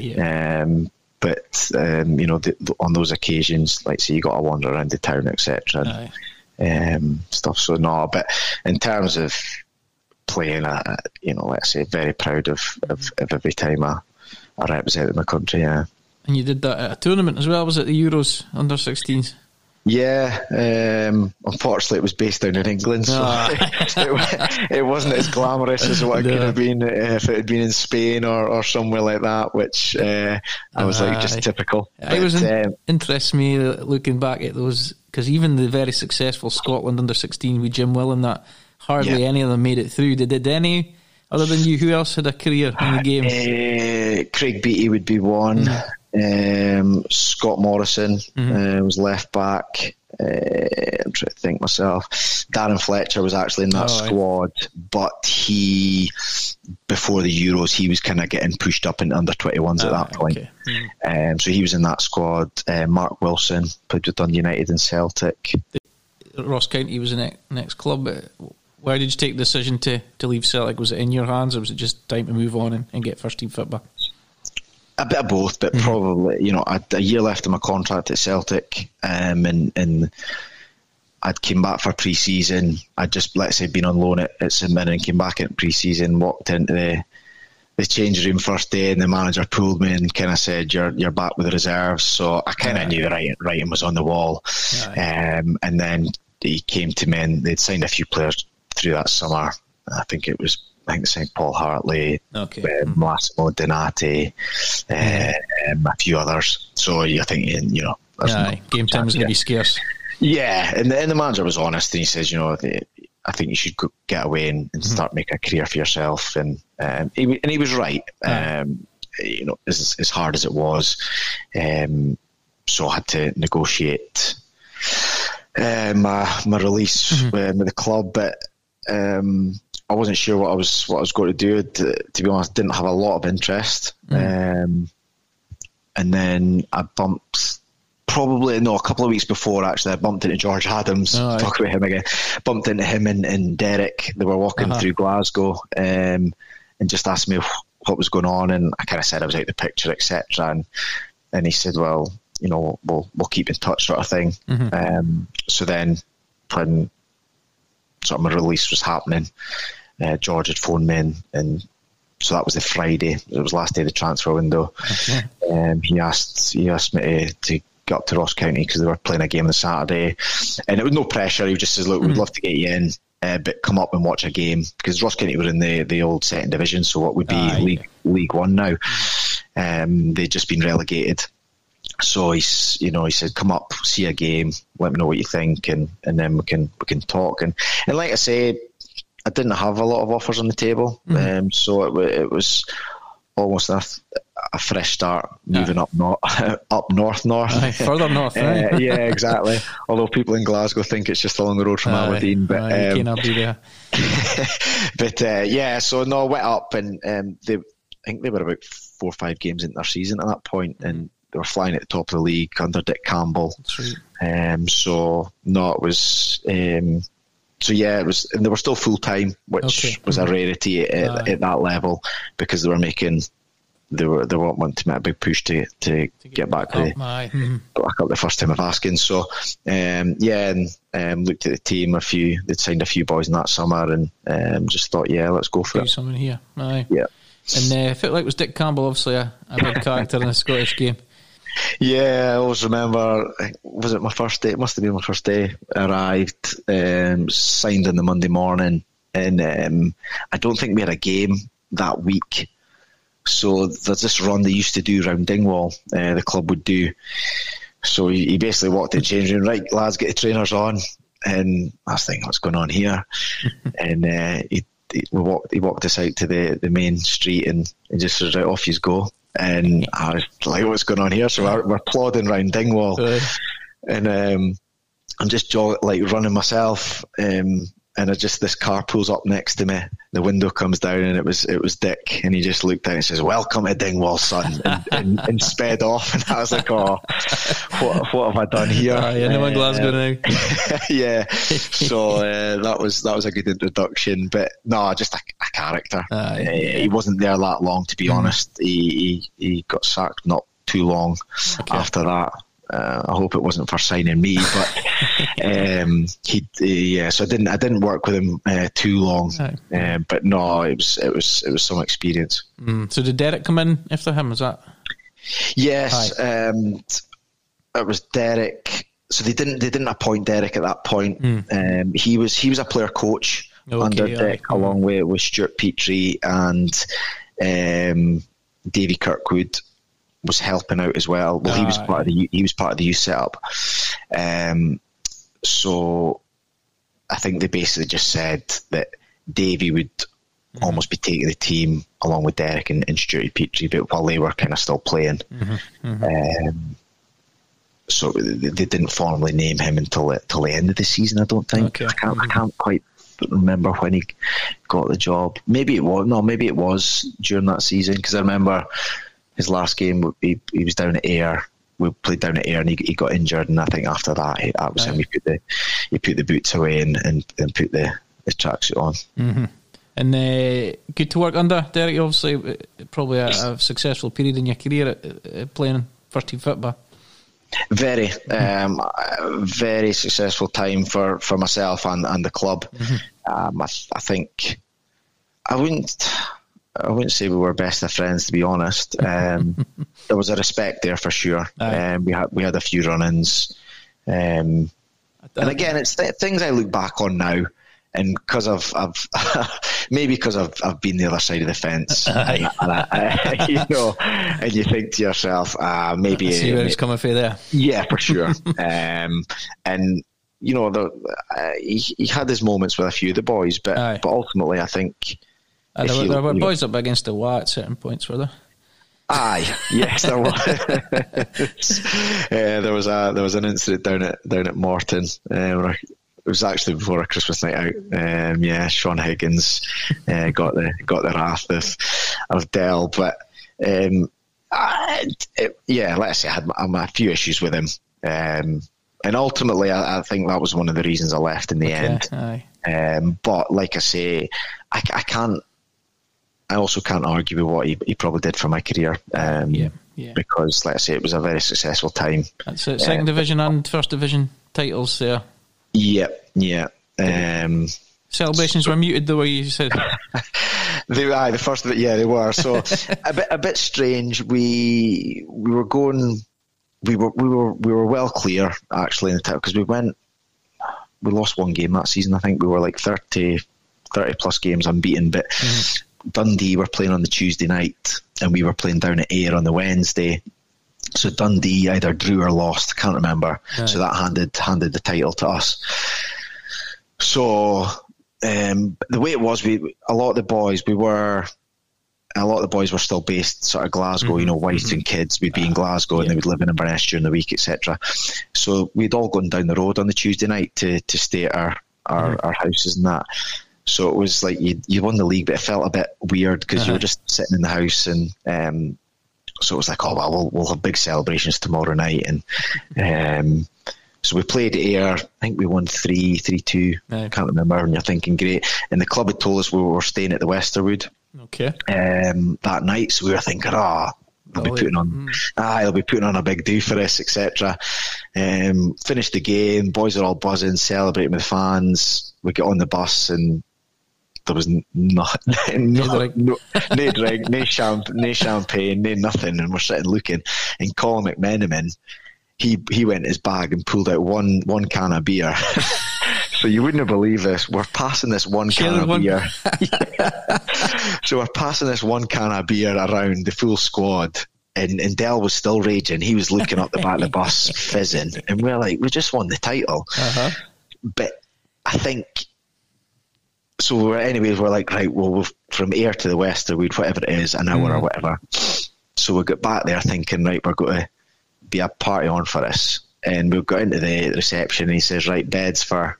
But on those occasions, like say, you got to wander around the town, etc. Stuff. So no, but in terms of playing, let's say, very proud of every time I represented my country. Yeah. And you did that at a tournament as well. Was it the Euros under 16s? Yeah, unfortunately it was based down in England, so it wasn't as glamorous as what it could have been if it had been in Spain or somewhere like that, which I was like, just typical. It interests me looking back at those, because even the very successful Scotland under 16 with Jim Willen, that hardly any of them made it through. Did any, other than you, who else had a career in the game? Craig Beattie would be one. Scott Morrison was left back. I'm trying to think myself. Darren Fletcher was actually in that squad, but he, before the Euros, he was kind of getting pushed up in under 21s at that point. Okay. So he was in that squad. Mark Wilson played with Dundee United and Celtic. Ross County was the next club. Why did you take the decision to leave Celtic? Was it in your hands, or was it just time to move on and get first team football? A bit of both, but probably, I had a year left of my contract at Celtic, and I'd came back for pre-season. I'd just, let's say, been on loan at St Mirren and came back at pre-season, walked into the change room first day, and the manager pulled me and kind of said, you're back with the reserves. So I kind of knew the writing was on the wall. And then he came to me, and they'd signed a few players through that summer. I think St Paul Hartley, Massimo Donati, a few others. So I think, game time was going to be scarce. Yeah, and the manager was honest, and he says, I think you should get away and start making a career for yourself. And he was right. As hard as it was, so I had to negotiate my release with the club, but. I wasn't sure what I was going to do. To be honest, didn't have a lot of interest. And then I bumped probably a couple of weeks before, actually, I bumped into George Adams. Talk about him again. Bumped into him and Derek. They were walking through Glasgow, and just asked me what was going on, and I kind of said I was out of the picture, etc. And he said, well, we'll keep in touch, sort of thing. So then when sort of my release was happening, George had phoned me in, and so that was the Friday. It was the last day of the transfer window. He asked me to get up to Ross County because they were playing a game on the Saturday, and it was no pressure. He just says, look, we'd love to get you in, but come up and watch a game, because Ross County were in the old second division, so what would be League One now. They'd just been relegated. So he said, come up, see a game, let me know what you think, and then we can talk. And like I say, I didn't have a lot of offers on the table, so it was almost a fresh start, moving up north. Further north, right? Yeah, exactly. Although people in Glasgow think it's just along the road from Aberdeen, but you cannot be there. But so I went up, and I think they were about 4 or 5 games into their season at that point, and they were flying at the top of the league under Dick Campbell. That's right. It was. It was, and they were still full time, which was a rarity at that level, because they weren't wanting to make a big push to get back up the first time of asking. So looked at the team. They'd signed a few boys in that summer, and just thought, let's go for it. Something here, aye. Yeah. And I felt like it was Dick Campbell, obviously a big character in the Scottish game. Yeah, I always remember, was it my first day? It must have been my first day. I arrived, signed on the Monday morning, and I don't think we had a game that week. So there's this run they used to do around Dingwall, the club would do. So he basically walked in the change room, right, lads, get the trainers on. And I was thinking, what's going on here? And he walked us out to the main street, and just said, right, off you go. And I was like, what's going on here? So we're plodding around Dingwall, and I'm just running myself, and this car pulls up next to me. The window comes down, and it was Dick, and he just looked out and says, "Welcome to Dingwall, son," and sped off. And I was like, "Oh, what have I done here?" I know in Glasgow now. Yeah, so that was a good introduction, but no, just a character. He wasn't there that long, to be honest. He got sacked not too long after that. I hope it wasn't for signing me, but so I didn't work with him too long, but no, it was some experience. So did Derek come in after him? Was that? Yes, it was Derek. So they didn't appoint Derek at that point. He was a player coach under Dick, along with Stuart Petrie and Davy Kirkwood was helping out as well. Well, he was part of the youth setup. So I think they basically just said that Davy would almost be taking the team along with Derek and Stuart Petrie, but while they were kind of still playing. So they didn't formally name him until the end of the season, I don't think. I can't quite remember when he got the job. Maybe it was during that season, because I remember his last game, he was down at Ayr. We played down at Ayr, and he got injured, and I think after that was him. He put the boots away and put the tracksuit on. And good to work under Derek. Obviously, probably a successful period in your career at playing first team football. Very, very successful time for myself and the club. I think I wouldn't say we were best of friends, to be honest. There was a respect there for sure. We had a few run-ins, and again, it's things I look back on now, and because I've maybe because I've been the other side of the fence, and you think to yourself, maybe see where it's coming from there. Yeah, for sure. And he had his moments with a few of the boys, but ultimately, I think. There were boys up against the wall at certain points, were there? Aye, yes, there was. There was an incident down at Morton. It was actually before a Christmas night out. Sean Higgins got the wrath of Dell, but like I say, I had a few issues with him. And ultimately, I think that was one of the reasons I left in the end. But like I say, I also can't argue with what he probably did for my career. Because, like I say, it was a very successful time. That's it. Second division and first division titles there. Yeah. Celebrations were muted, the way you said. The first of it, they were. So a bit strange. We were going. We were well clear actually in the title, because we lost one game that season. I think we were like 30 plus games unbeaten, but Dundee were playing on the Tuesday night and we were playing down at Ayr on the Wednesday. So Dundee either drew or lost, can't remember. Right. So that handed the title to us. So the way it was, a lot of the boys were still based sort of Glasgow, wife and kids. We'd be in Glasgow and they would live in Inverness during the week, etc. So we'd all gone down the road on the Tuesday night to stay at our houses and that. So it was like you won the league, but it felt a bit weird because you were just sitting in the house, and so it was like, oh well, we'll have big celebrations tomorrow night, and so we played Ayr. I think we won 3-2. I can't remember. And you're thinking, great. And the club had told us we were staying at the Westerwood. Okay. That night, so we were thinking, they'll be putting on a big do for us, etc. Finished the game. Boys are all buzzing, celebrating with fans. We get on the bus and there was no drink, no champagne, no nothing, and we're sitting looking. And Colin McMenamin, he went in his bag and pulled out one can of beer. So you wouldn't believe this. We're passing this one can of beer. So we're passing this one can of beer around the full squad. And Dell was still raging. He was looking up the back of the bus, fizzing. And we're like, we just won the title. But I think... So we're like, right, well, from Ayr to the Westerwood, whatever it is, an hour or whatever. So we got back there thinking, right, we're going to be a party on for us. And we got into the reception and he says, right, beds for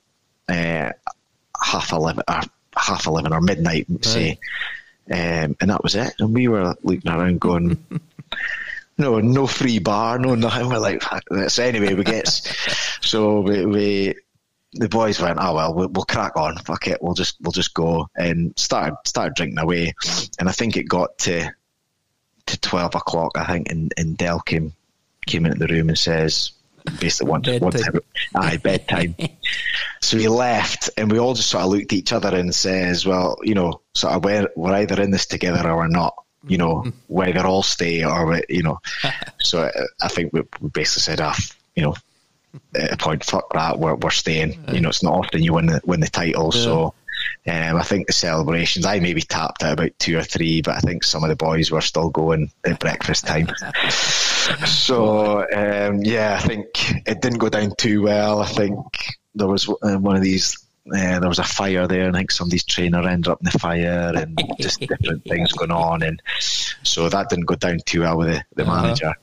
11:30 or midnight, say. And that was it. And we were looking around going, no free bar, no nothing. We're like, so anyway, the boys went, we'll crack on, fuck it, we'll just go, and started drinking away. And I think it got to 12 o'clock, I think, and Dell came into the room and says, basically, bedtime. So he left, and we all just sort of looked at each other and says, well, sort of we're either in this together or we're not, whether all stay or, So I think we basically said, at a point, fuck that, we're staying. It's not often you win the title, so I think the celebrations, I maybe tapped at about 2 or 3, but I think some of the boys were still going at breakfast time. So I think it didn't go down too well. I think there was one of these. There was a fire there, and I think somebody's trainer ended up in the fire, and just different things going on, and so that didn't go down too well with the manager.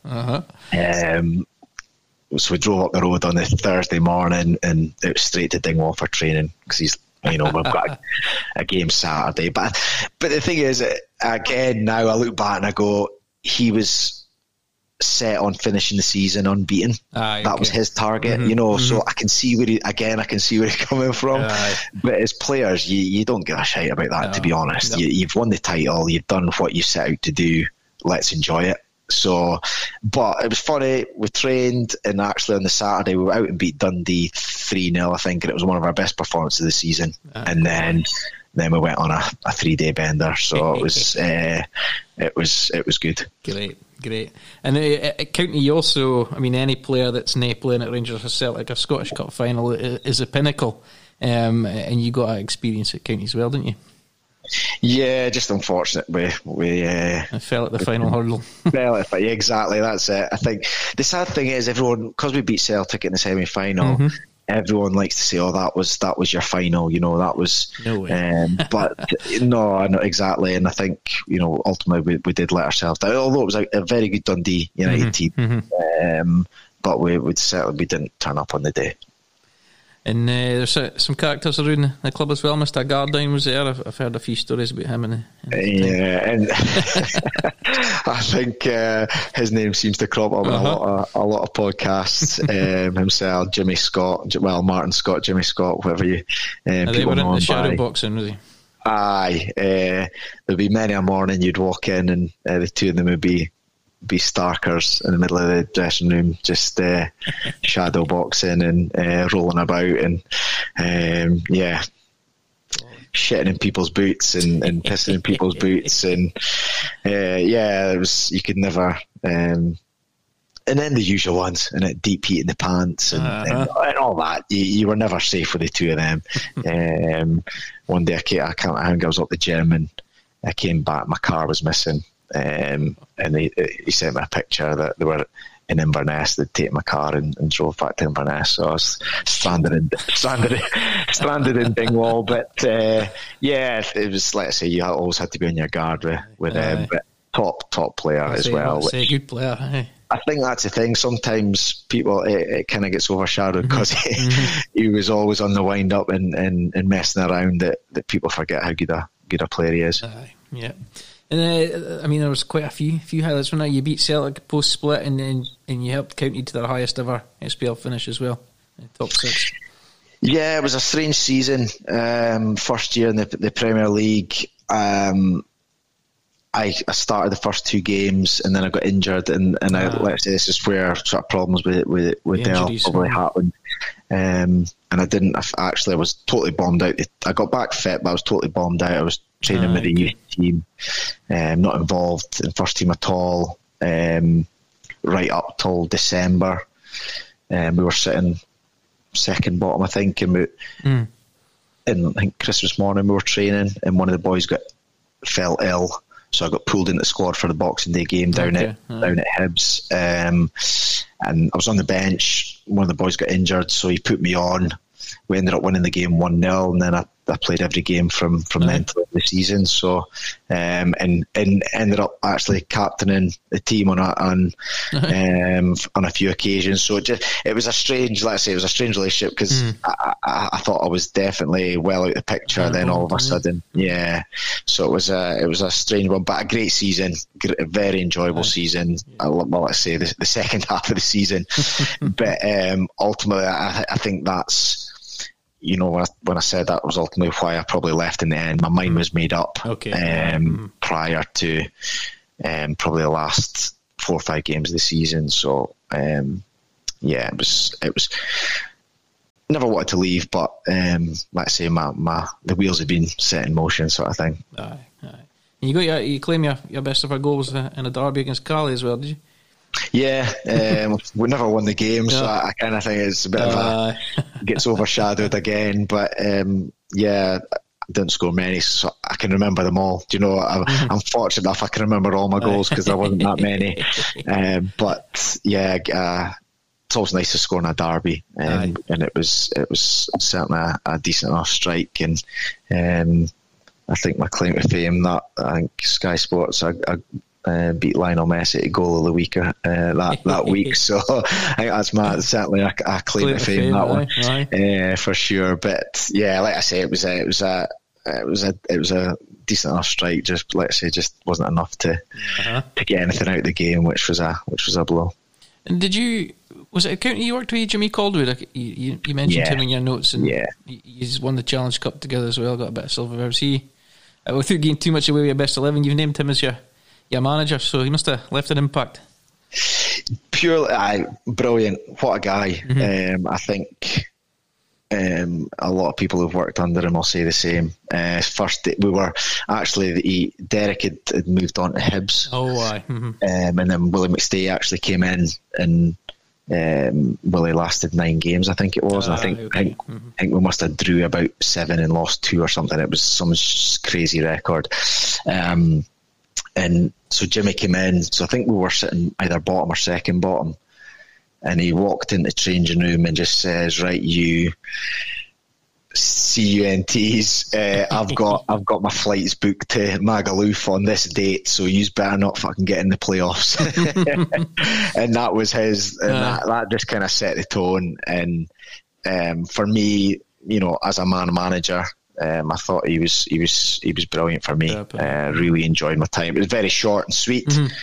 So we drove up the road on the Thursday morning, and it was straight to Dingwall for training, because we've got a game Saturday. But the thing is, again, now I look back and I go, he was set on finishing the season unbeaten. That was his target, so I can see where he's coming from. But as players, you don't give a shit about that, to be honest. You've won the title, you've done what you set out to do, let's enjoy it. So, but it was funny, we trained, and actually on the Saturday we were out and beat Dundee 3-0, I think, and it was one of our best performances of the season. And then we went on a 3-day bender, so it was good. Great. And at County, you also, any player that's now playing at Rangers or Celtic, a Scottish Cup final is a pinnacle, and you got that experience at County as well, didn't you? Yeah, just unfortunate. We fell at the final hurdle. Exactly, that's it. I think the sad thing is, everyone, because we beat Celtic in the semi-final, everyone likes to say, "Oh, that was your final." That was no way. But no, exactly. And I think ultimately we did let ourselves down. Although it was a very good Dundee United team, but we certainly didn't turn up on the day. And there's some characters around the club as well. Mr. Gardine was there. I've heard a few stories about him. And and I think his name seems to crop up in a lot of podcasts. Himself, Jimmy Scott, Martin Scott, Jimmy Scott, whatever you. They were into the shadow boxing, was he? Aye, there'd be many a morning you'd walk in and the two of them would be starkers in the middle of the dressing room, just shadow boxing and rolling about and shitting in people's boots and pissing in people's boots and it was, you could never and then the usual ones, and deep heat in the pants and all that. You were never safe with the two of them. One day I was up the gym and I came back, my car was missing. And he sent me a picture that they were in Inverness. They'd taken my car and drove back to Inverness, so I was stranded in Dingwall. But it was, like I say, you always had to be on your guard with them. But top player as well. A good player. I think that's the thing. Sometimes people, it kind of gets overshadowed because he was always on the wind up and messing around that people forget how good a player he is. Yeah. And there was quite a few highlights from that. You beat Celtic post split, and you helped County to their highest ever SPL finish as well, top 6. Yeah, it was a strange season. First year in the Premier League. I started the first 2 games and then I got injured, and let's say this is where sort of problems with Dell probably happened. And I was totally bombed out. I got back fit, but I was totally bombed out. I was training with the youth team, not involved in first team at all, right up till December. We were sitting second bottom, I think, and I think Christmas morning we were training, and one of the boys fell ill. So I got pulled into the squad for the Boxing Day game down at Hibs, and I was on the bench. One of the boys got injured, so he put me on. We ended up winning the game 1-0, and then I played every game from then to the season. So and ended up actually captaining the team on a few occasions. So it was a strange, let's say, it was a strange relationship because I thought I was definitely well out of the picture. Then all of a sudden, So it was a strange one, but a great season, a very enjoyable season. Well, let's say the second half of the season, but ultimately, I think that's. When I said that was ultimately why I probably left in the end. My mind was made up prior to probably the last 4 or 5 games of the season. So it was never wanted to leave, but like I say, the wheels have been set in motion, sort of thing. Aye. You claim your best ever goal was in a derby against Carly as well, did you? Yeah, we never won the game, so I kind of think it's a bit of gets overshadowed again. But I didn't score many, so I can remember them all. Do you know, I'm fortunate enough I can remember all my goals because there wasn't that many. It's always nice to score in a derby, and it was certainly a decent enough strike. And I think my claim to fame that I think Sky Sports beat Lionel Messi to goal of the week that week, so I think that's certainly a claim to fame that one, for sure. But like I say, it was a decent enough strike. Just like I say, just wasn't enough to get anything out of the game, which was a blow. And was it a County you worked with Jimmy Caldwell? Like you mentioned him in your notes, and he's won the Challenge Cup together as well. Got a bit of silver. Was he? Without getting too much away with your best 11, you've named him as your manager, so he must have left an impact. Purely, brilliant. What a guy. I think a lot of people who've worked under him will say the same. First, we were actually, Derek had moved on to Hibs. And then Willie McStay actually came in, and Willie lasted 9 games, I think it was. I think we must have drew about 7 and lost 2 or something. It was some crazy record. And so Jimmy came in, so I think we were sitting either bottom or second bottom, and he walked into the changing room and just says, right, you CUNTs, I've got my flights booked to Magaluf on this date, so you better not fucking get in the playoffs. And that was his, and that just kind of set the tone. And for me, as a manager, I thought he was brilliant for me. Really enjoyed my time. It was very short and sweet.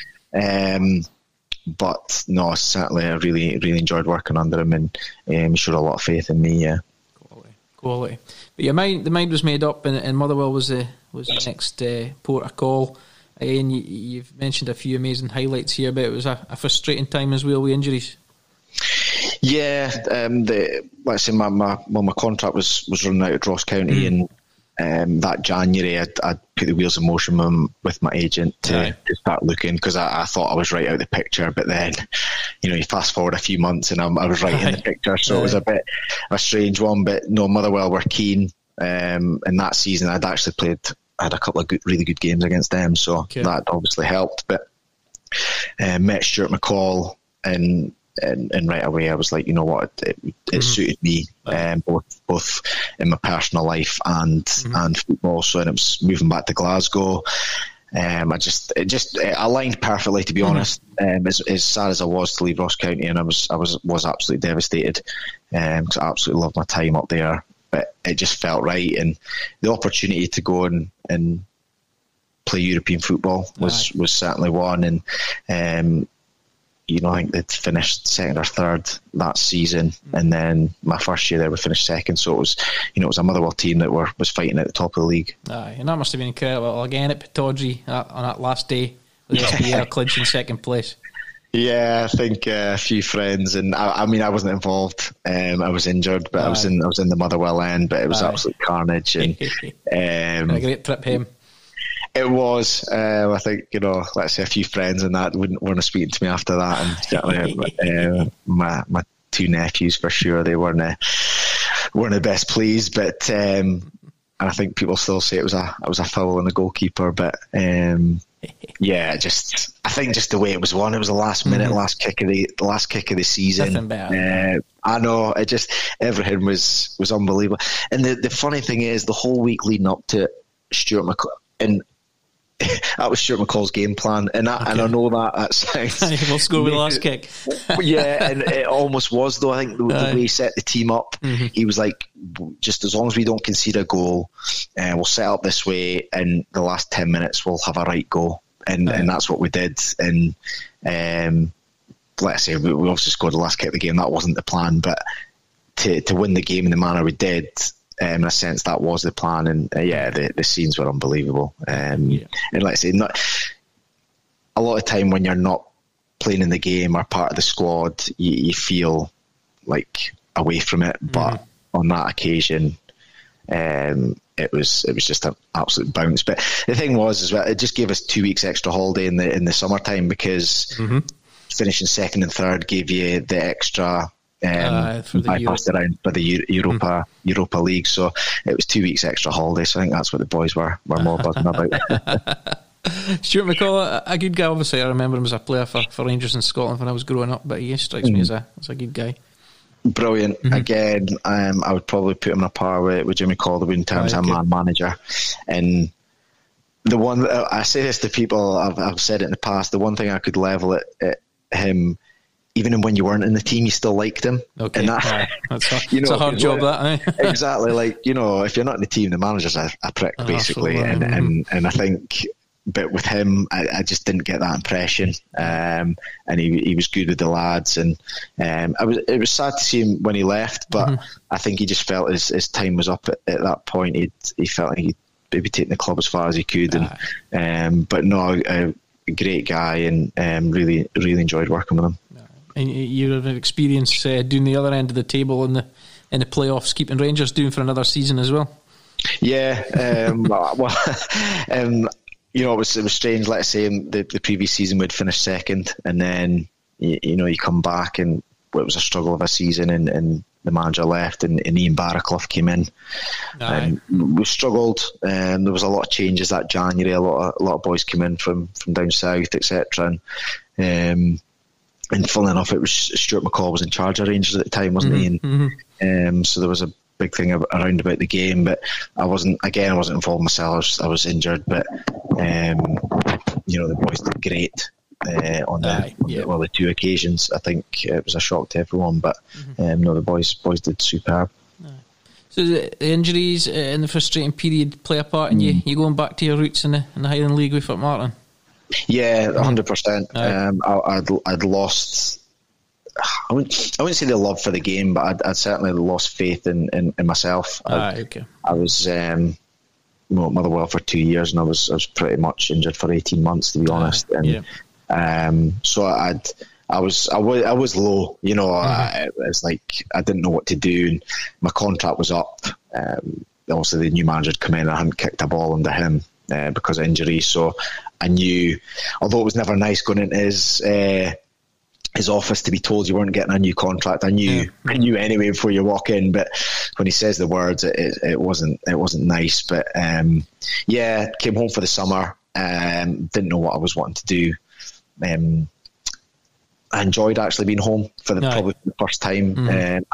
But no, certainly I really enjoyed working under him, and he showed a lot of faith in me. Yeah, quality. But the mind was made up, and Motherwell was the next port of call. Again, you've mentioned a few amazing highlights here, but it was a frustrating time as well with injuries. Yeah, let's say my contract was running out at Ross County, and that January I'd put the wheels in motion with my agent to start looking, because I thought I was right out of the picture. But then, you fast forward a few months and I was right in the picture, so it was a bit a strange one. But no, Motherwell were keen. In that season, I had a couple of really good games against them, so that obviously helped. But met Stuart McCall, and right away I was like, you know what, it suited me, both in my personal life and football. So, and it was moving back to Glasgow. It aligned perfectly, to be honest. As sad as I was to leave Ross County, and I was absolutely devastated, because I absolutely loved my time up there. But it just felt right, and the opportunity to go and play European football was certainly one. And I think they'd finished second or third that season, and then my first year there we finished second. So it was a Motherwell team that was fighting at the top of the league. And that must have been incredible. Again at Pittodrie on that last day, with SPL clinching second place. Yeah, I think a few friends, and I wasn't involved. I was injured, but I was in the Motherwell end. But it was absolute carnage, and a great trip home. It was. I think let's say a few friends and that weren't speaking to me after that, and certainly my two nephews for sure, they weren't the best pleased. But I think people still say it was a foul on the goalkeeper, but. I think just the way it was won, it was the last minute, last kick of the season. Nothing bad. I know, everything was unbelievable. And the funny thing is, the whole week leading up to Stuart McCall, and that was Stuart McCall's game plan, and I know that sounds. We'll score with the last kick. Yeah, and it almost was though. I think the way he set the team up, he was like, just as long as we don't concede a goal, we'll set up this way, and the last 10 minutes we'll have a right go, and that's what we did. And let's say we obviously scored the last kick of the game. That wasn't the plan, but to win the game in the manner we did. In a sense, that was the plan, and the scenes were unbelievable. And let's say, not a lot of time when you're not playing in the game or part of the squad, you feel like away from it. But on that occasion, it was just an absolute bounce. But the thing was, as well, it just gave us 2 weeks extra holiday in the summertime, because finishing second and third gave you the extra. I passed around for the Europa League, so it was 2 weeks extra holiday. So I think that's what the boys were more buzzing about. Stuart McCall, a good guy. Obviously, I remember him as a player for Rangers in Scotland when I was growing up, but he strikes me as a good guy. Brilliant. Again, I would probably put him on a par with Jimmy Calderwood in terms of man manager. And the one, I say this to people, I've said it in the past, the one thing I could level at him, even when you weren't in the team, you still liked him. Okay, and that's a hard job, that. Exactly, like, if you're not in the team, the manager's a prick, basically. And I think, but with him, I just didn't get that impression. And he was good with the lads, and it was sad to see him when he left, but I think he just felt his time was up at that point. He felt like he'd maybe taken the club as far as he could, but no, a great guy, and really enjoyed working with him. And you have an experience doing the other end of the table in the playoffs, keeping Rangers doing for another season as well. Yeah, it was strange. Let's say the previous season we'd finished second, and then you come back, and it was a struggle of a season, and the manager left, and Ian Barraclough came in, and we struggled. There was a lot of changes that January. A lot of boys came in from down south, etc. And funnily enough, it was Stuart McCall was in charge of Rangers at the time, wasn't he? And so there was a big thing around about the game, but I wasn't involved myself. I was injured, but the boys did great. on the two occasions. I think it was a shock to everyone, but no, the boys did superb. So the injuries and the frustrating period play a part in you going back to your roots in the Highland League with Fort Martin? Yeah, 100%. I'd lost. I wouldn't say the love for the game, but I'd certainly lost faith in myself. I was Motherwell for 2 years, and I was pretty much injured for 18 months, to be honest. So I was low, you know. It's like I didn't know what to do, and my contract was up. Obviously, the new manager had come in, and I hadn't kicked a ball under him because of injury. So I knew, although it was never nice going into his office to be told you weren't getting a new contract. I knew anyway before you walk in, but when he says the words, it wasn't nice. But came home for the summer. Didn't know what I was wanting to do. I enjoyed actually being home for probably the first time.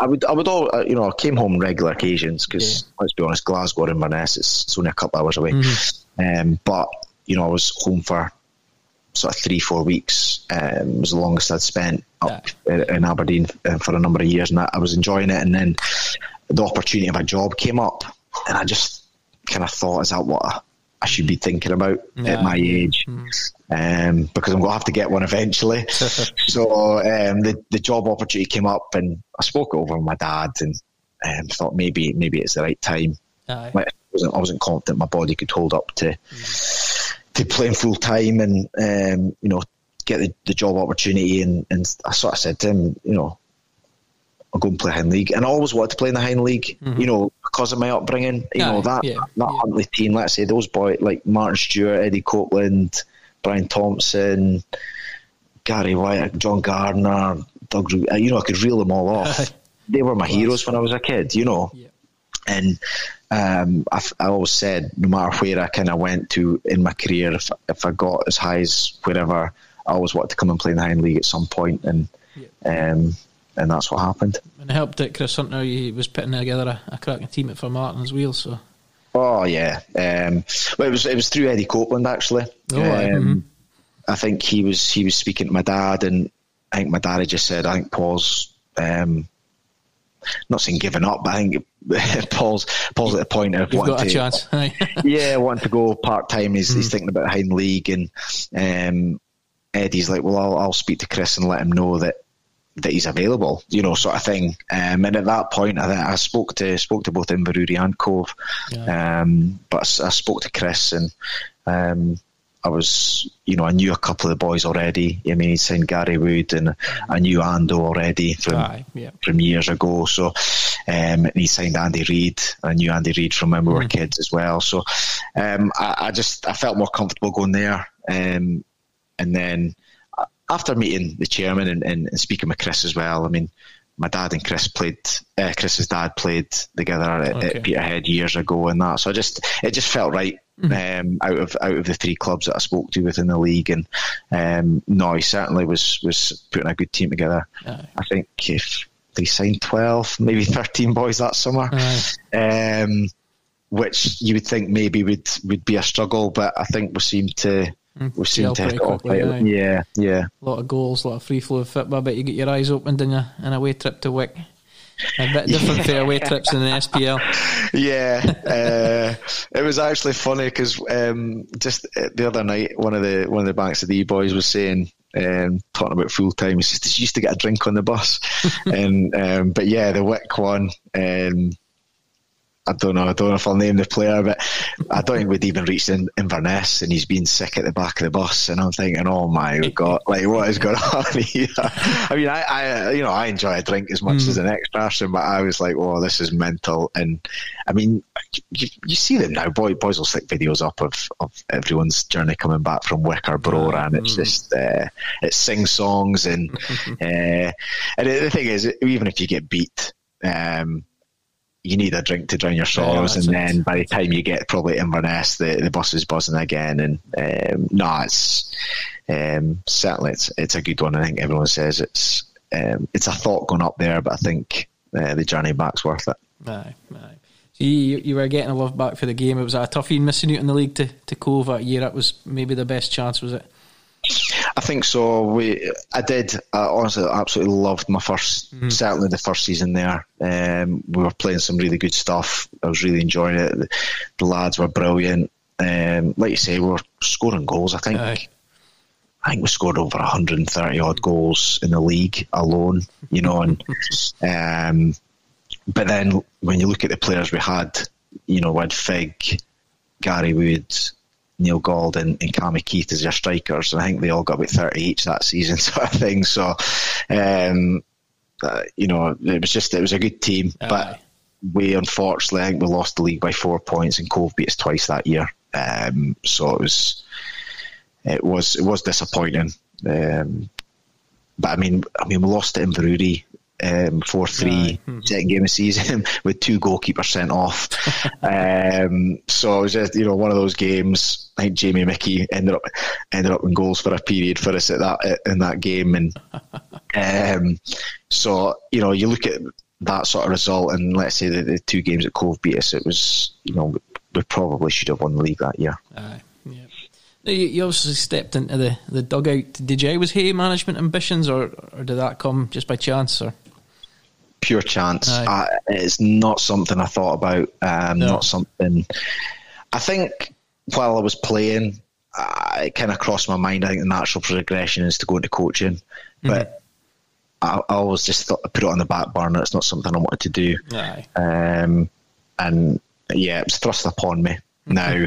I came home on regular occasions because let's be honest, Glasgow or Inverness, it's only a couple hours away. But you know, I was home for sort of 3-4 weeks. It was the longest I'd spent up in Aberdeen for a number of years, and I was enjoying it. And then the opportunity of a job came up, and I just kind of thought, is that what I should be thinking about at my age? Because I'm going to have to get one eventually. So the job opportunity came up, and I spoke over with my dad, and thought maybe it's the right time. I wasn't confident my body could hold up to playing full time, and get the job opportunity, and I sort of said to him, I'll go and play Highland League, and I always wanted to play in the Highland League, because of my upbringing. That Huntly team, let's say those boys like Martin Stewart, Eddie Copeland, Brian Thompson, Gary White, John Gardner, Doug Root, I could reel them all off. They were my heroes when I was a kid, and I always said, no matter where I kind of went to in my career, if I got as high as wherever, I always wanted to come and play in the Highland League at some point, and that's what happened. And it helped that Chris Hunter, he was putting together a cracking team at Fort Martin as well. So. Oh yeah, well it was through Eddie Copeland actually. I think he was speaking to my dad, and I think my dad had just said, I think Paul's not saying giving up, but I think Paul's at the point of wanting to go part time. He's thinking about Highland League, and Eddie's like, well, I'll speak to Chris and let him know that he's available, sort of thing. And at that point, I spoke to both Inverurie and Cove, but I spoke to Chris, and I was, I knew a couple of the boys already. I mean, he'd signed Gary Wood, and I knew Ando already from years ago. So, and he signed Andy Reid. I knew Andy Reid from when we were kids as well. So, I felt more comfortable going there. And then after meeting the chairman and speaking with Chris as well, I mean, my dad and Chris's dad played together at Peterhead years ago, and that. So it just felt right. Out of the three clubs that I spoke to within the league, and he certainly was putting a good team together. I think if they signed 12, maybe 13 boys that summer, which you would think maybe would be a struggle, but I think we seem to hit it off. Yeah. A lot of goals, a lot of free flow of football. But you get your eyes opened in an away trip to Wick. A bit different for away trips in the SPL. It was actually funny because just the other night, one of the Banks of the boys was saying, talking about full time, he says, "Did you used to get a drink on the bus?" and but yeah, the Wick one. I don't know if I'll name the player, but I don't think we'd even reached Inverness, and he's been sick at the back of the bus, and I'm thinking, oh my God, like what is going on here? I mean, I enjoy a drink as much as the next person, but I was like, oh, this is mental. And I mean, you see them now, boys will stick videos up of everyone's journey coming back from Wick or Brora, and it's just it's sing songs, and the thing is, even if you get beat, you need a drink to drown your sorrows, and then by the time you get probably Inverness, the bus is buzzing again. And it's certainly it's a good one. I think everyone says it's a thought going up there, but I think the journey back's worth it. Aye. So you were getting a love back for the game. It was a tough missing out in the league to Cove that year. It was maybe the best chance, was it? I think so. I honestly absolutely loved my first, certainly the first season there. We were playing some really good stuff. I was really enjoying it. The lads were brilliant. Like you say, we were scoring goals. I think we scored over 130 odd goals in the league alone. And but then when you look at the players we had, we had Fig, Gary Wood, Neil Gould and Cammy Keith as your strikers, and I think they all got about 30 each that season, sort of thing. So, it was a good team, but we unfortunately, I think we lost the league by 4 points, and Cove beat us twice that year. So it was disappointing. But I mean, we lost to Inverurie 4-3 second game of season with 2 goalkeepers sent off. So it was just one of those games. I think Jamie Mickey ended up in goals for a period for us in that game, and so you look at that sort of result, and let's say the 2 games that Cove beat us, it was we probably should have won the league that year. You obviously stepped into the dugout. Did you always have management ambitions, or did that come just by chance? Or pure chance. It's not something I thought about. Not something. I think while I was playing, it kind of crossed my mind. I think the natural progression is to go into coaching, but I always just put it on the back burner. It's not something I wanted to do. And it was thrust upon me. Now,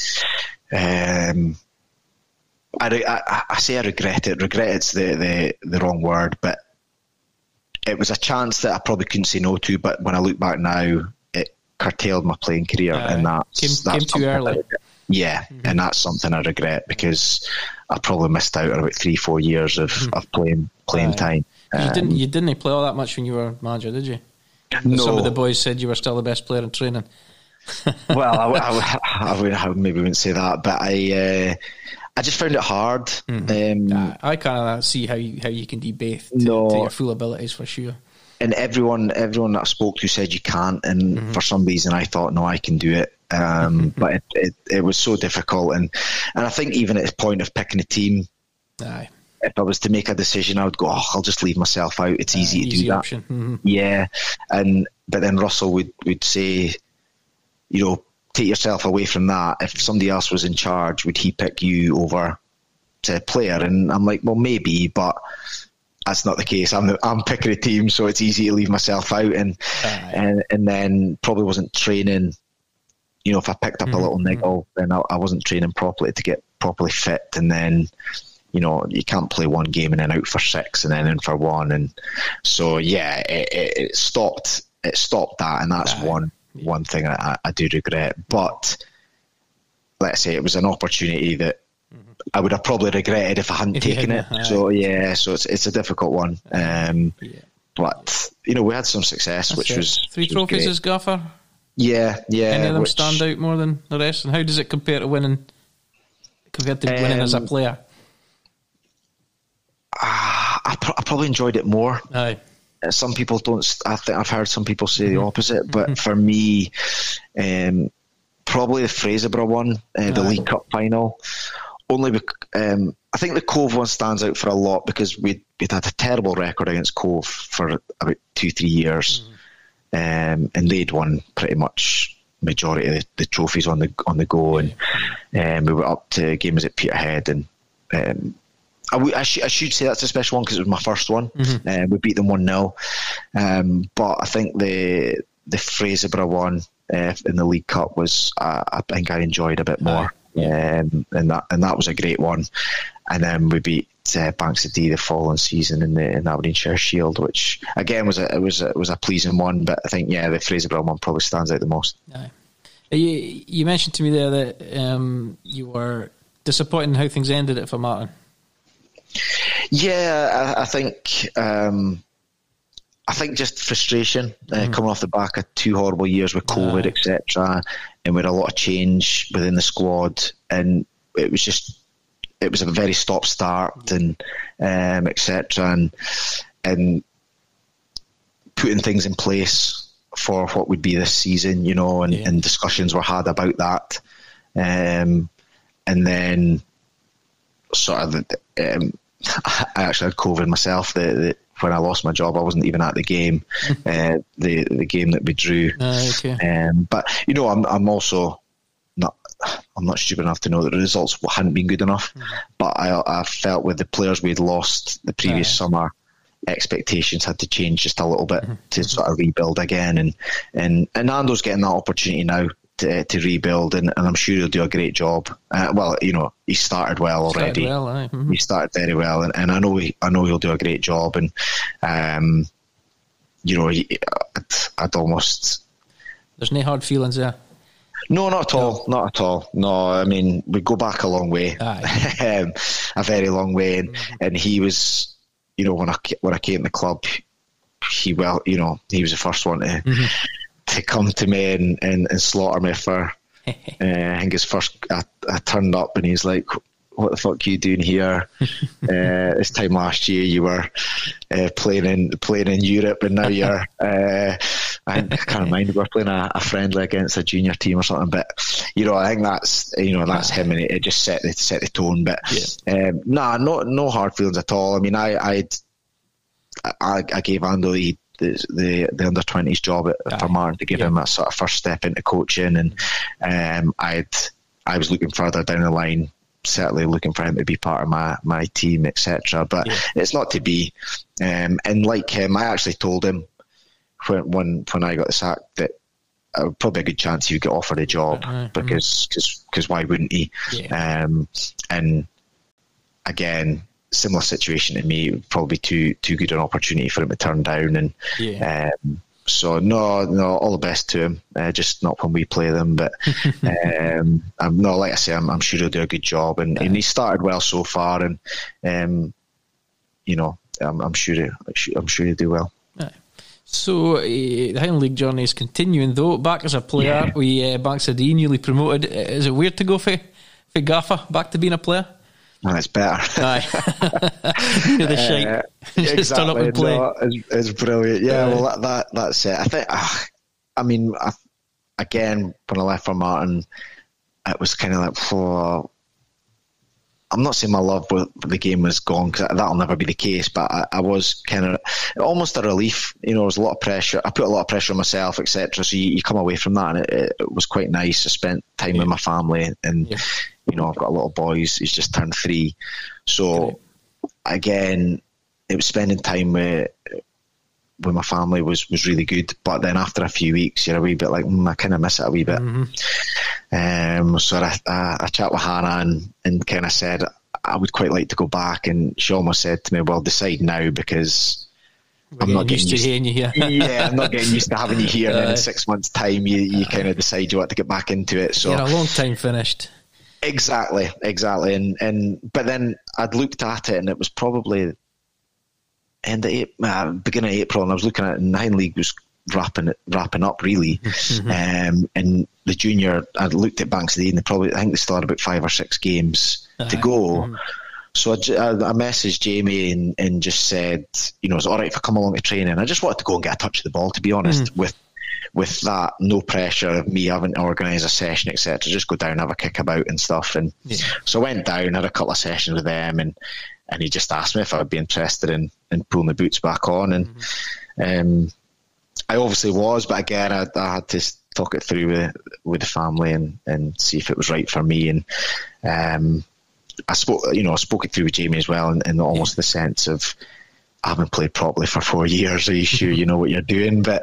I say I regret it. Regret's the wrong word, but it was a chance that I probably couldn't say no to. But when I look back now, it curtailed my playing career, and that's came too early. And that's something I regret, because I probably missed out on about 3-4 years of playing time. You didn't play all that much when you were manager, did you? No. Some of the boys said you were still the best player in training. Well, I maybe wouldn't say that, but I just found it hard. I kind of see how you can debate to your full abilities, for sure. And everyone that I spoke to said you can't, and for some reason I thought, no, I can do it. But it was so difficult, and I think even at the point of picking a team, if I was to make a decision, I would go, I'll just leave myself out. It's easy to do that. Option. But then Russell would say, take yourself away from that. If somebody else was in charge, would he pick you over to a player? And I'm like, well, maybe, but that's not the case. I'm picking a team, so it's easy to leave myself out, and then probably wasn't training. If I picked up a little niggle, then I wasn't training properly to get properly fit, and then you can't play one game and then out for 6 and then in for 1, and so it stopped. It stopped that, and that's one thing I do regret. But let's say it was an opportunity that I would have probably regretted if I hadn't taken it. So it's a difficult one. But we had some success, which was 3 trophies as gaffer. Yeah. Any of them stand out more than the rest? And how does it compare to winning winning as a player? I probably enjoyed it more. Aye. Some people don't. I think I've heard some people say the opposite, but for me, probably the Fraserburgh one, the League Cup final. Only because I think the Cove one stands out for a lot, because we'd had a terrible record against Cove for about 2-3 years, and they'd won pretty much majority of the trophies on the go, and we were up to games at Peterhead, and I should say that's a special one because it was my first one. We beat them 1-0, but I think the Fraserburgh one in the League Cup was I think I enjoyed a bit more, and that was a great one. And then we beat Banks of Dee the following season in the Aberdeenshire Shield, which again was a pleasing one. But I think the Fraserburgh one probably stands out the most. You mentioned to me there that you were disappointed in how things ended at Formartine. Yeah, I think just frustration coming off the back of 2 horrible years with COVID, etc., and with a lot of change within the squad, and it was a very stop-start and etc., and putting things in place for what would be this season, and discussions were had about that, and then sort of I actually had COVID myself. When I lost my job, I wasn't even at the game, the game that we drew. Okay. But I'm also I'm not stupid enough to know that the results hadn't been good enough. But I felt with the players we'd lost the previous summer, expectations had to change just a little bit to sort of rebuild again. And Nando's getting that opportunity now to rebuild, and I'm sure he'll do a great job. He started well already. He started very well, and I know he'll do a great job. And I'd almost, there's no hard feelings there. No, not at all. Not at all. No, I mean, we go back a long way, a very long way, and he was, when I came to the club, he was the first one to come to me and slaughter me for. I think his first, I turned up and he's like, "What the fuck are you doing here?" This time last year you were playing in Europe, and now you're. I can't remember, we were playing a friendly against a junior team or something, but I think that's that's him, and it just set the tone. But no hard feelings at all. I mean, I gave Ando the under 20s job at Fermartin to give him that sort of first step into coaching, and I was looking further down the line, certainly looking for him to be part of my team, etc. But it's not to be. And like him, I actually told him when I got the sack that probably a good chance he would get offered a job, because why wouldn't he? And again, similar situation to me, it would probably be too good an opportunity for him to turn down. And so no, all the best to him. Just not when we play them, but like I say, I'm sure he'll do a good job, and he started well so far, and I'm sure he'll do well. So the Highland League journey is continuing, though. Back as a player, Bankside newly promoted. Is it weird to go for Gaffer back to being a player? No, it's better. The shite. Just turn up and play. No, it's brilliant. Well, that's it. I think. Again, when I left Fermartin, it was kind of like, I'm not saying my love with the game was gone, because that'll never be the case, but I was kind of almost a relief. There was a lot of pressure. I put a lot of pressure on myself, etc. So you come away from that, and it was quite nice. I spent time with my family, and I've got a little boys. He's just turned 3, so again, it was spending time with my family was really good. But then after a few weeks, you're a wee bit like, I kind of miss it a wee bit. So I chat with Hannah and kind of said I would quite like to go back, and she almost said to me, "Well, decide now, because I'm not getting used to hearing you here." I'm not getting used to having you here, and then in 6 months' time you kind of decide you want to get back into it. So you're a long time finished. Exactly, and but then I'd looked at it, and it was probably beginning of April, and I was looking at it, and the Highland League was wrapping up really. And the junior, I looked at Bankside, and I think they still had about 5 or 6 games to go. So I messaged Jamie and just said, it's all right if I come along to training. I just wanted to go and get a touch of the ball, to be honest, with that, no pressure of me having to organise a session, etc. Just go down, have a kick about and stuff. And so I went down, had a couple of sessions with them, and he just asked me if I would be interested in pulling the boots back on. And I obviously was, but again, I had to talk it through with the family and see if it was right for me. And I spoke it through with Jamie as well, in almost the sense of, I haven't played properly for 4 years. Are you sure you know what you're doing? But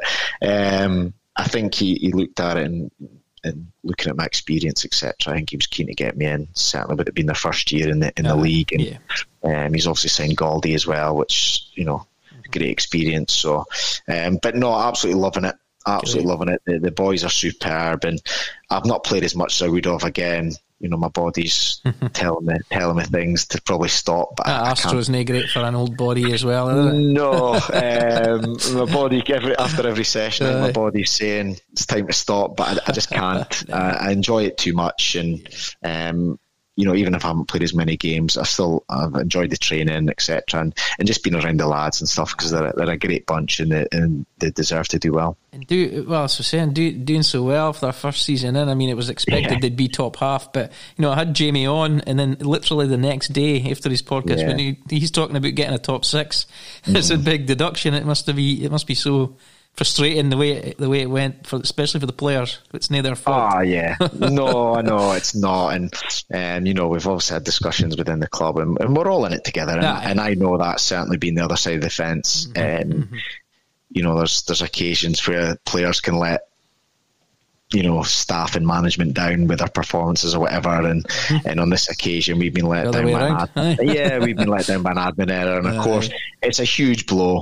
I think he looked at it and looking at my experience, etc. I think he was keen to get me in. Certainly, with it being the first year in the league, and he's obviously signed Galdi as well, which great experience. So, but no, absolutely loving it. Absolutely loving it. The boys are superb, and I've not played as much as I would have. Again, my body's telling me things to probably stop. But Astro's no great for an old body as well, is it? No, my body after every session, my body's saying it's time to stop, but I just can't. I enjoy it too much, and even if I haven't played as many games, I've enjoyed the training, etc., and just being around the lads and stuff, because they're a great bunch, and they deserve to do well. And doing so well for their first season in. I mean, it was expected they'd be top half, but I had Jamie on, and then literally the next day after his podcast, when he's talking about getting a top 6, it's a big deduction. It must be so frustrating the way it went, especially for the players. It's near their fault. No, it's not. And we've obviously had discussions within the club, and we're all in it together. And I know that's certainly been the other side of the fence. There's occasions where players can let staff and management down with their performances or whatever, and on this occasion we've been let down by we've been let down by an admin error, and of course it's a huge blow.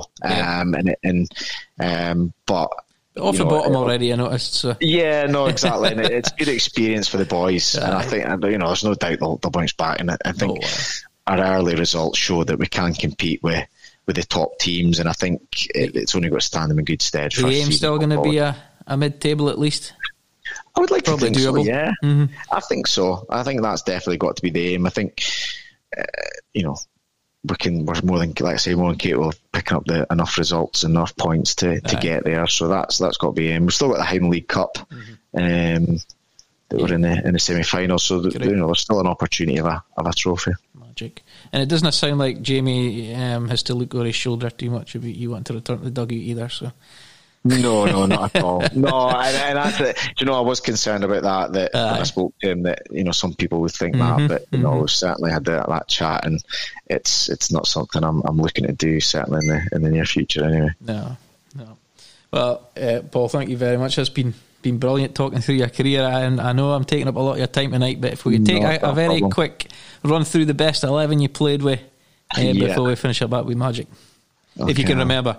But off the bottom already, I noticed. So. Yeah, no, exactly, and it's good experience for the boys, and I think there's no doubt they'll bounce back, and I think our early results show that we can compete with the top teams, and I think it's only got to stand them in good stead. The aim's still going to be a mid-table at least. I would like Probably to think doable. so, yeah. Mm-hmm. I think so. I think that's definitely got to be the aim. I think, we're more than capable of picking up enough results and enough points to get there. So that's got to be the aim. We've still got the Highland League Cup that we're in the semi-final. So there's still an opportunity of a trophy. Magic. And it doesn't sound like Jamie has to look over his shoulder too much if you want to return to the dugout either. So. No, not at all. No, and that's it. I was concerned about that when I spoke to him, that some people would think that, but we've certainly had that chat, and it's not something I'm looking to do, certainly in the near future anyway. No. Well, Paul, thank you very much. It's been brilliant talking through your career, and I know I'm taking up a lot of your time tonight, but if we could take a very quick run through the best 11 you played with before we finish up that with Magic, if you can remember.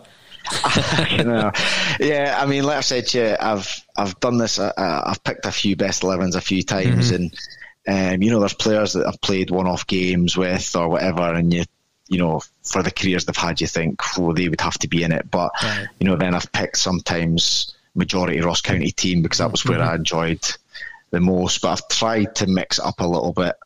Yeah, I mean, like I said to you, I've done this. I've picked a few best 11s a few times, and there's players that I've played one-off games with or whatever, and for the careers they've had, you think, they would have to be in it. But then I've picked sometimes majority Ross County team, because that was where I enjoyed the most. But I've tried to mix it up a little bit.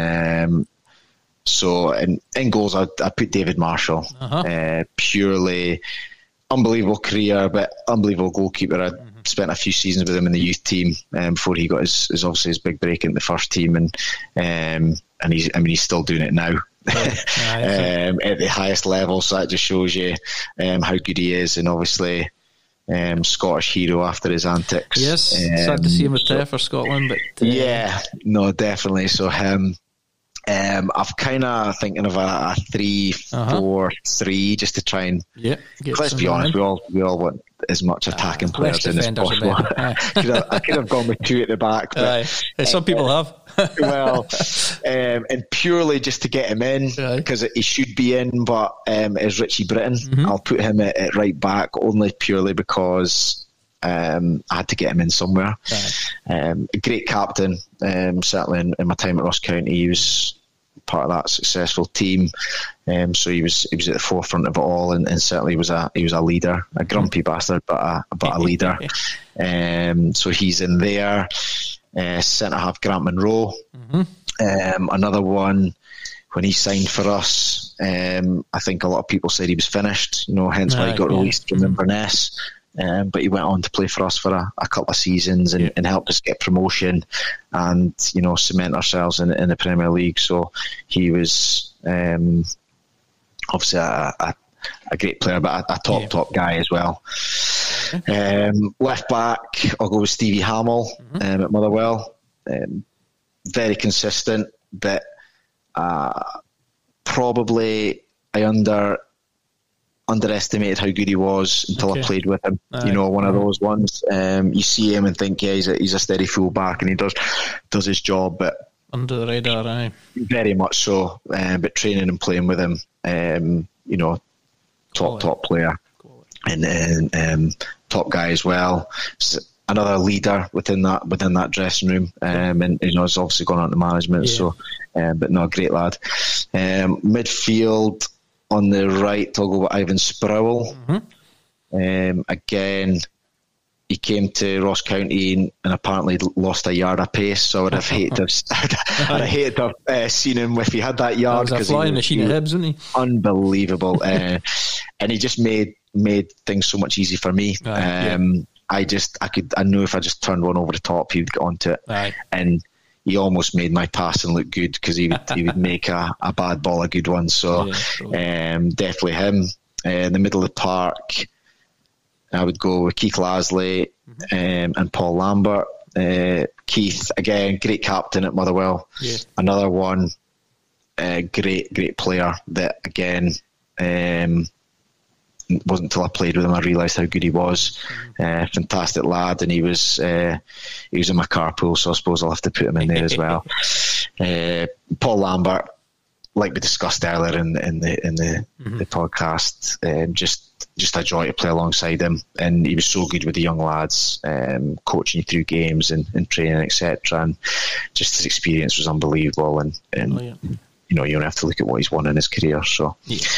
So in goals, I put David Marshall, purely. Unbelievable career, but unbelievable goalkeeper. I spent a few seasons with him in the youth team before he got his big break in the first team, and he's still doing it now at the highest level. So that just shows you how good he is, and obviously Scottish hero after his antics. Yes, sad to see him retire for Scotland, but definitely. So I've kind of thinking of a 3-4-3 just to try and. Let's be honest, we all want as much attacking players in as possible. I could have gone with 2 at the back, but some people have. Well, and purely just to get him in, because he should be in, but is Richie Britton. I'll put him at right back only purely because I had to get him in somewhere. A great captain, certainly in my time at Ross County. He was part of that successful team, so he was at the forefront of it all, and certainly he was a leader, a grumpy bastard, but a leader. So he's in there. Centre half Grant Monroe, another one. When he signed for us, I think a lot of people said he was finished, hence why he got released from Inverness. But he went on to play for us for a couple of seasons and helped us get promotion and cement ourselves in the Premier League. So he was obviously a great player, but a top guy as well. Left back, I'll go with Stevie Hamill at Motherwell. Very consistent, but probably I underestimated how good he was until I played with him. One of those ones. You see him and think, he's a steady full back, and he does his job, but under the radar, very much so. But training and playing with him, top player, and top guy as well. Another leader within that dressing room, and has obviously gone on to management. So, but no, great lad. Midfield. On the right, I'll go with Ivan Sproul. Again, he came to Ross County and apparently lost a yard of pace. So I would have hated to have seen him if he had that yard. That was a flying machine at Hibs, wasn't he? Unbelievable. And he just made things so much easier for me. I knew if I just turned one over the top, he would get onto it. Right. And he almost made my passing look good because he would make a bad ball a good one. So definitely him. In the middle of the park, I would go with Keith Lasley and Paul Lambert. Keith, again, great captain at Motherwell. Yeah. Another one, great player that, again, it wasn't until I played with him I realised how good he was. Fantastic lad, and he was in my carpool, so I suppose I'll have to put him in there as well. Paul Lambert, like we discussed earlier in the podcast, just a joy to play alongside him, and he was so good with the young lads, coaching you through games and training, etc. And just his experience was unbelievable. And you know, you don't have to look at what he's won in his career. So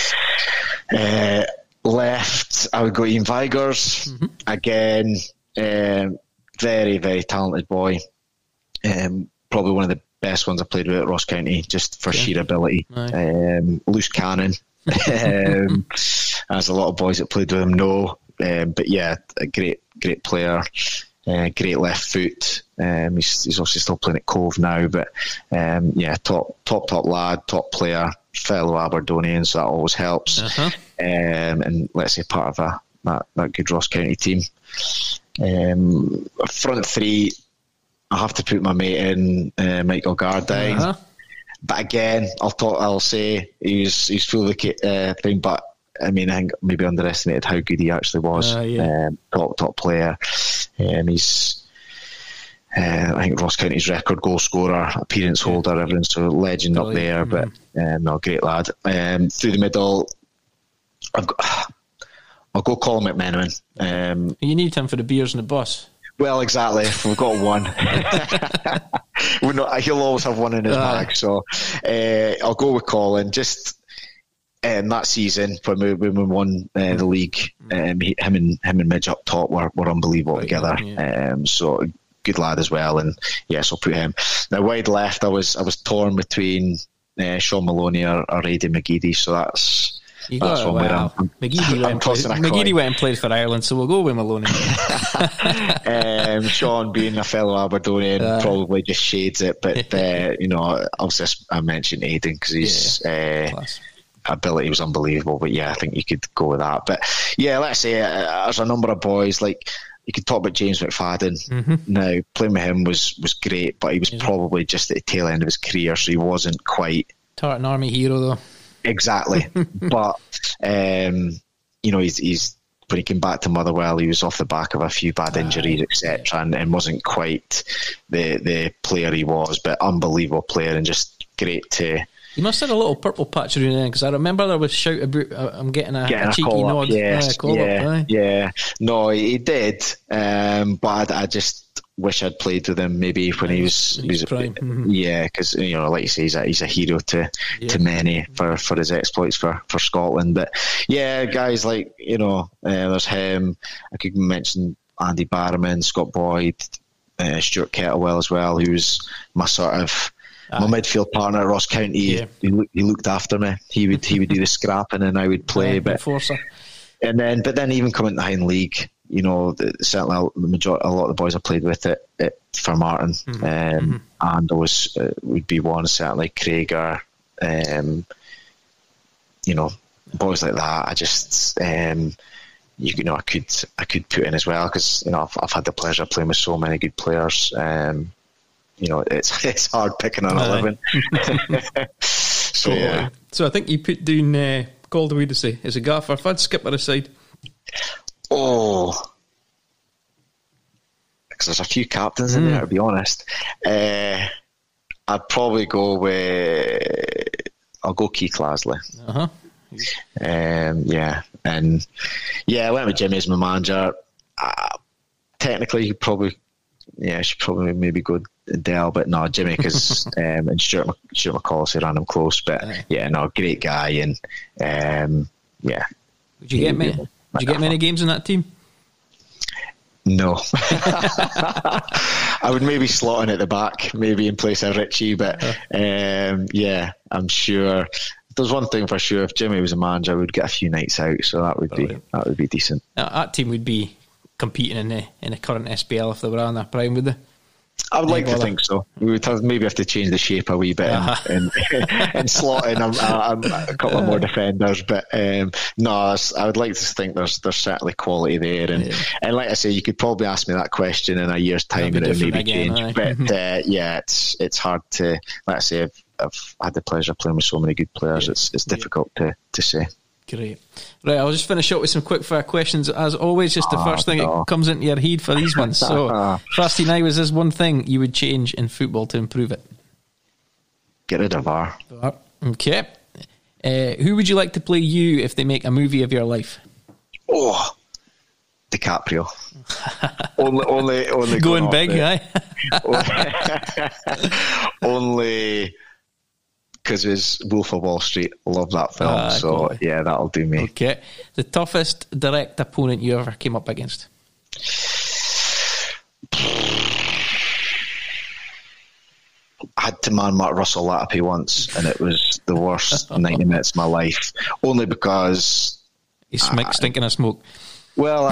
left, I would go Ian Vigurs again. Very, very talented boy. Probably one of the best ones I played with at Ross County, just for sheer ability. Loose cannon. As a lot of boys that played with him know. But yeah, a great player. Great left foot. He's obviously still playing at Cove now, but top lad, top player, fellow Aberdonian, so that always helps. And let's say part of that good Ross County team. Front three, I have to put my mate in, Michael Gardyne. But again, I'll say he's full of the thing, but I mean, I think maybe underestimated how good he actually was. Top player. He's I think Ross County's record goal scorer, appearance holder, everything, so legend up there. But no, great lad. Through the middle, I'll go Colin McMenamin. You need him for the beers and the bus. Well, exactly. We've got one. He'll always have one in his bag. So I'll go with Colin. Just that season when we won the league, him and Midge up top were unbelievable together. So good lad as well. And yes, I'll put him. Now wide left, I was torn between Sean Maloney or Aidan McGeady. So that's one where McGeady went and played for Ireland, so we'll go with Maloney. Sean, being a fellow Aberdonian, probably just shades it, but obviously I mentioned Aidan because his ability was unbelievable. But yeah, I think you could go with that. But yeah, let's say there's a number of boys, like you could talk about James McFadden. Now playing with him was great, but he was probably just at the tail end of his career, so he wasn't quite Tartan Army hero though. Exactly. But he's when he came back to Motherwell, he was off the back of a few bad injuries, etc., and wasn't quite the player he was, but unbelievable player and just great to. He must have had a little purple patch around then, because I remember there was shout about I'm getting a cheeky nod. No, he did, but I just wish I'd played with him maybe when he was prime. Because like you say, he's a hero to many for his exploits for Scotland. But yeah, guys like there's him. I could mention Andy Barrowman, Scott Boyd, Stuart Kettlewell as well, who's my sort of my midfield partner at Ross County. He looked after me. He would do the scrapping and I would play. But then even coming to Highland League, certainly a lot of the boys I played with at Fermartin, and there was would be one certainly Craiger, boys like that. I just I could put in as well because I've had the pleasure of playing with so many good players. It's hard picking on 11. So I think you put down Calderwood to say as a gaffer. If I'd skip her aside. Because there's a few captains in there, to be honest. I'd probably go with. I'll go Keith Lasley. I went with Jimmy as my manager. Technically, should probably maybe go Dell, but no, Jimmy, because and Stuart McCallum ran him close. But great guy, and Did you get many games in that team? No. I would maybe slot in at the back, maybe in place of Richie, but yeah, I'm sure. There's one thing for sure: if Jimmy was a manager, I would get a few nights out, so that would be decent. Now, that team would be competing in the current SPL if they were on their prime, would they? I would like to think so. We would maybe have to change the shape a wee bit and slot in a couple of more defenders. But no, I would like to think there's certainly quality there. And like I say, you could probably ask me that question in a year's time and it would maybe again, change. But yeah, it's hard to, like I say, I've had the pleasure of playing with so many good players. It's difficult to say. Great. Right, I'll just finish up with some quick fire questions. As always, just the first thing that comes into your head for these ones. So, Frosty Now, is this one thing you would change in football to improve it? Get rid of VAR. Okay. Who would you like to play you if they make a movie of your life? Oh, DiCaprio. only going big, aye? Only because it was Wolf of Wall Street. Love that film. So yeah, that'll do me. Okay. The toughest direct opponent you ever came up against? I had to man Mark Russell Latapi once, and it was the worst 90 minutes of my life. Only because he's stinking of smoke. Well,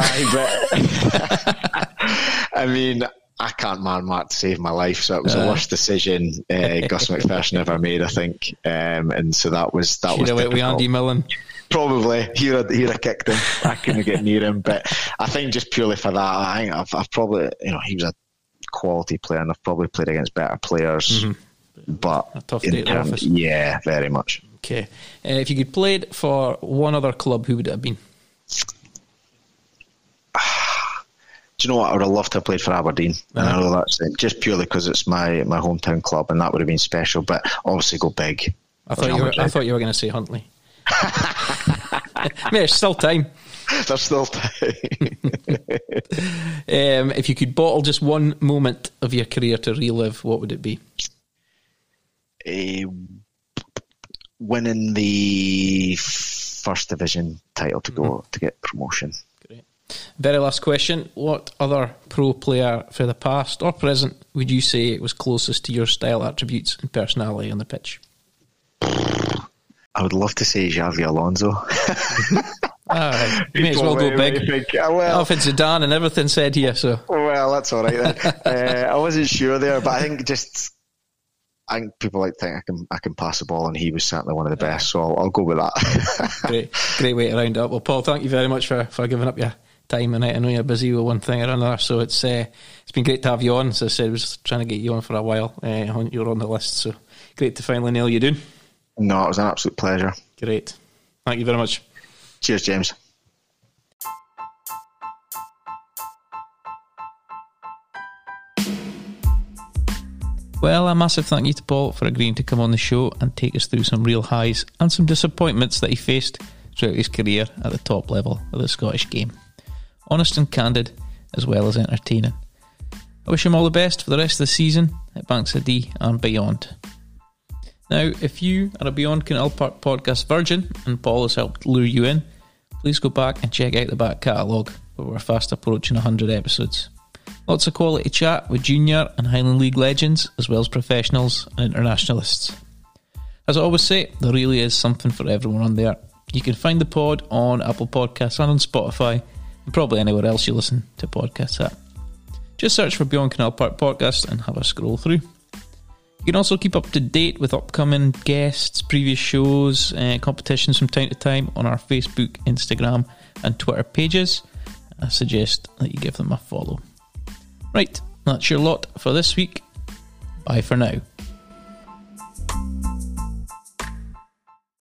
I mean, I can't man Mark to save my life, so it was the worst decision Gus McPherson ever made, I think. And so that was difficult. With Andy Millen. Probably he'd have kicked him. I couldn't get near him, but I think just purely for that, I think I've probably, he was a quality player, and I've probably played against better players. Mm-hmm. But a tough day at the office. Yeah, very much. Okay, if you could play it for one other club, who would it have been? Do you know what? I would have loved to have played for Aberdeen. I know that's just purely because it's my hometown club, and that would have been special. But obviously, go big. I thought you were going to say Huntly. There's still time. There's still time. If you could bottle just one moment of your career to relive, what would it be? Winning the first division title to get promotion. Great. Very last question. What other pro player for the past or present would you say was closest to your style, attributes and personality on the pitch? I would love to say Xavi Alonso. You may as well go big. If it's Zidane and everything said here, so. Well, that's all right then. I wasn't sure there, but I think people like think I can pass the ball, and he was certainly one of the best, so I'll go with that. Great way to round up. Well, Paul, thank you very much for giving up your time tonight. I know you're busy with one thing or another, so it's been great to have you on. As I said, I was trying to get you on for a while. You're on the list, so great to finally nail you down. No, it was an absolute pleasure. Great. Thank you very much. Cheers, James. Well, a massive thank you to Paul for agreeing to come on the show and take us through some real highs and some disappointments that he faced throughout his career at the top level of the Scottish game. Honest and candid, as well as entertaining. I wish him all the best for the rest of the season at Bankside and beyond. Now, if you are a Beyond Canal Park podcast virgin and Paul has helped lure you in, please go back and check out the back catalogue, where we're fast approaching 100 episodes. Lots of quality chat with junior and Highland League legends, as well as professionals and internationalists. As I always say, there really is something for everyone on there. You can find the pod on Apple Podcasts and on Spotify, and probably anywhere else you listen to podcasts at. Just search for Beyond Canal Park Podcast and have a scroll through. You can also keep up to date with upcoming guests, previous shows, competitions from time to time on our Facebook, Instagram and Twitter pages. I suggest that you give them a follow. Right, that's your lot for this week. Bye for now.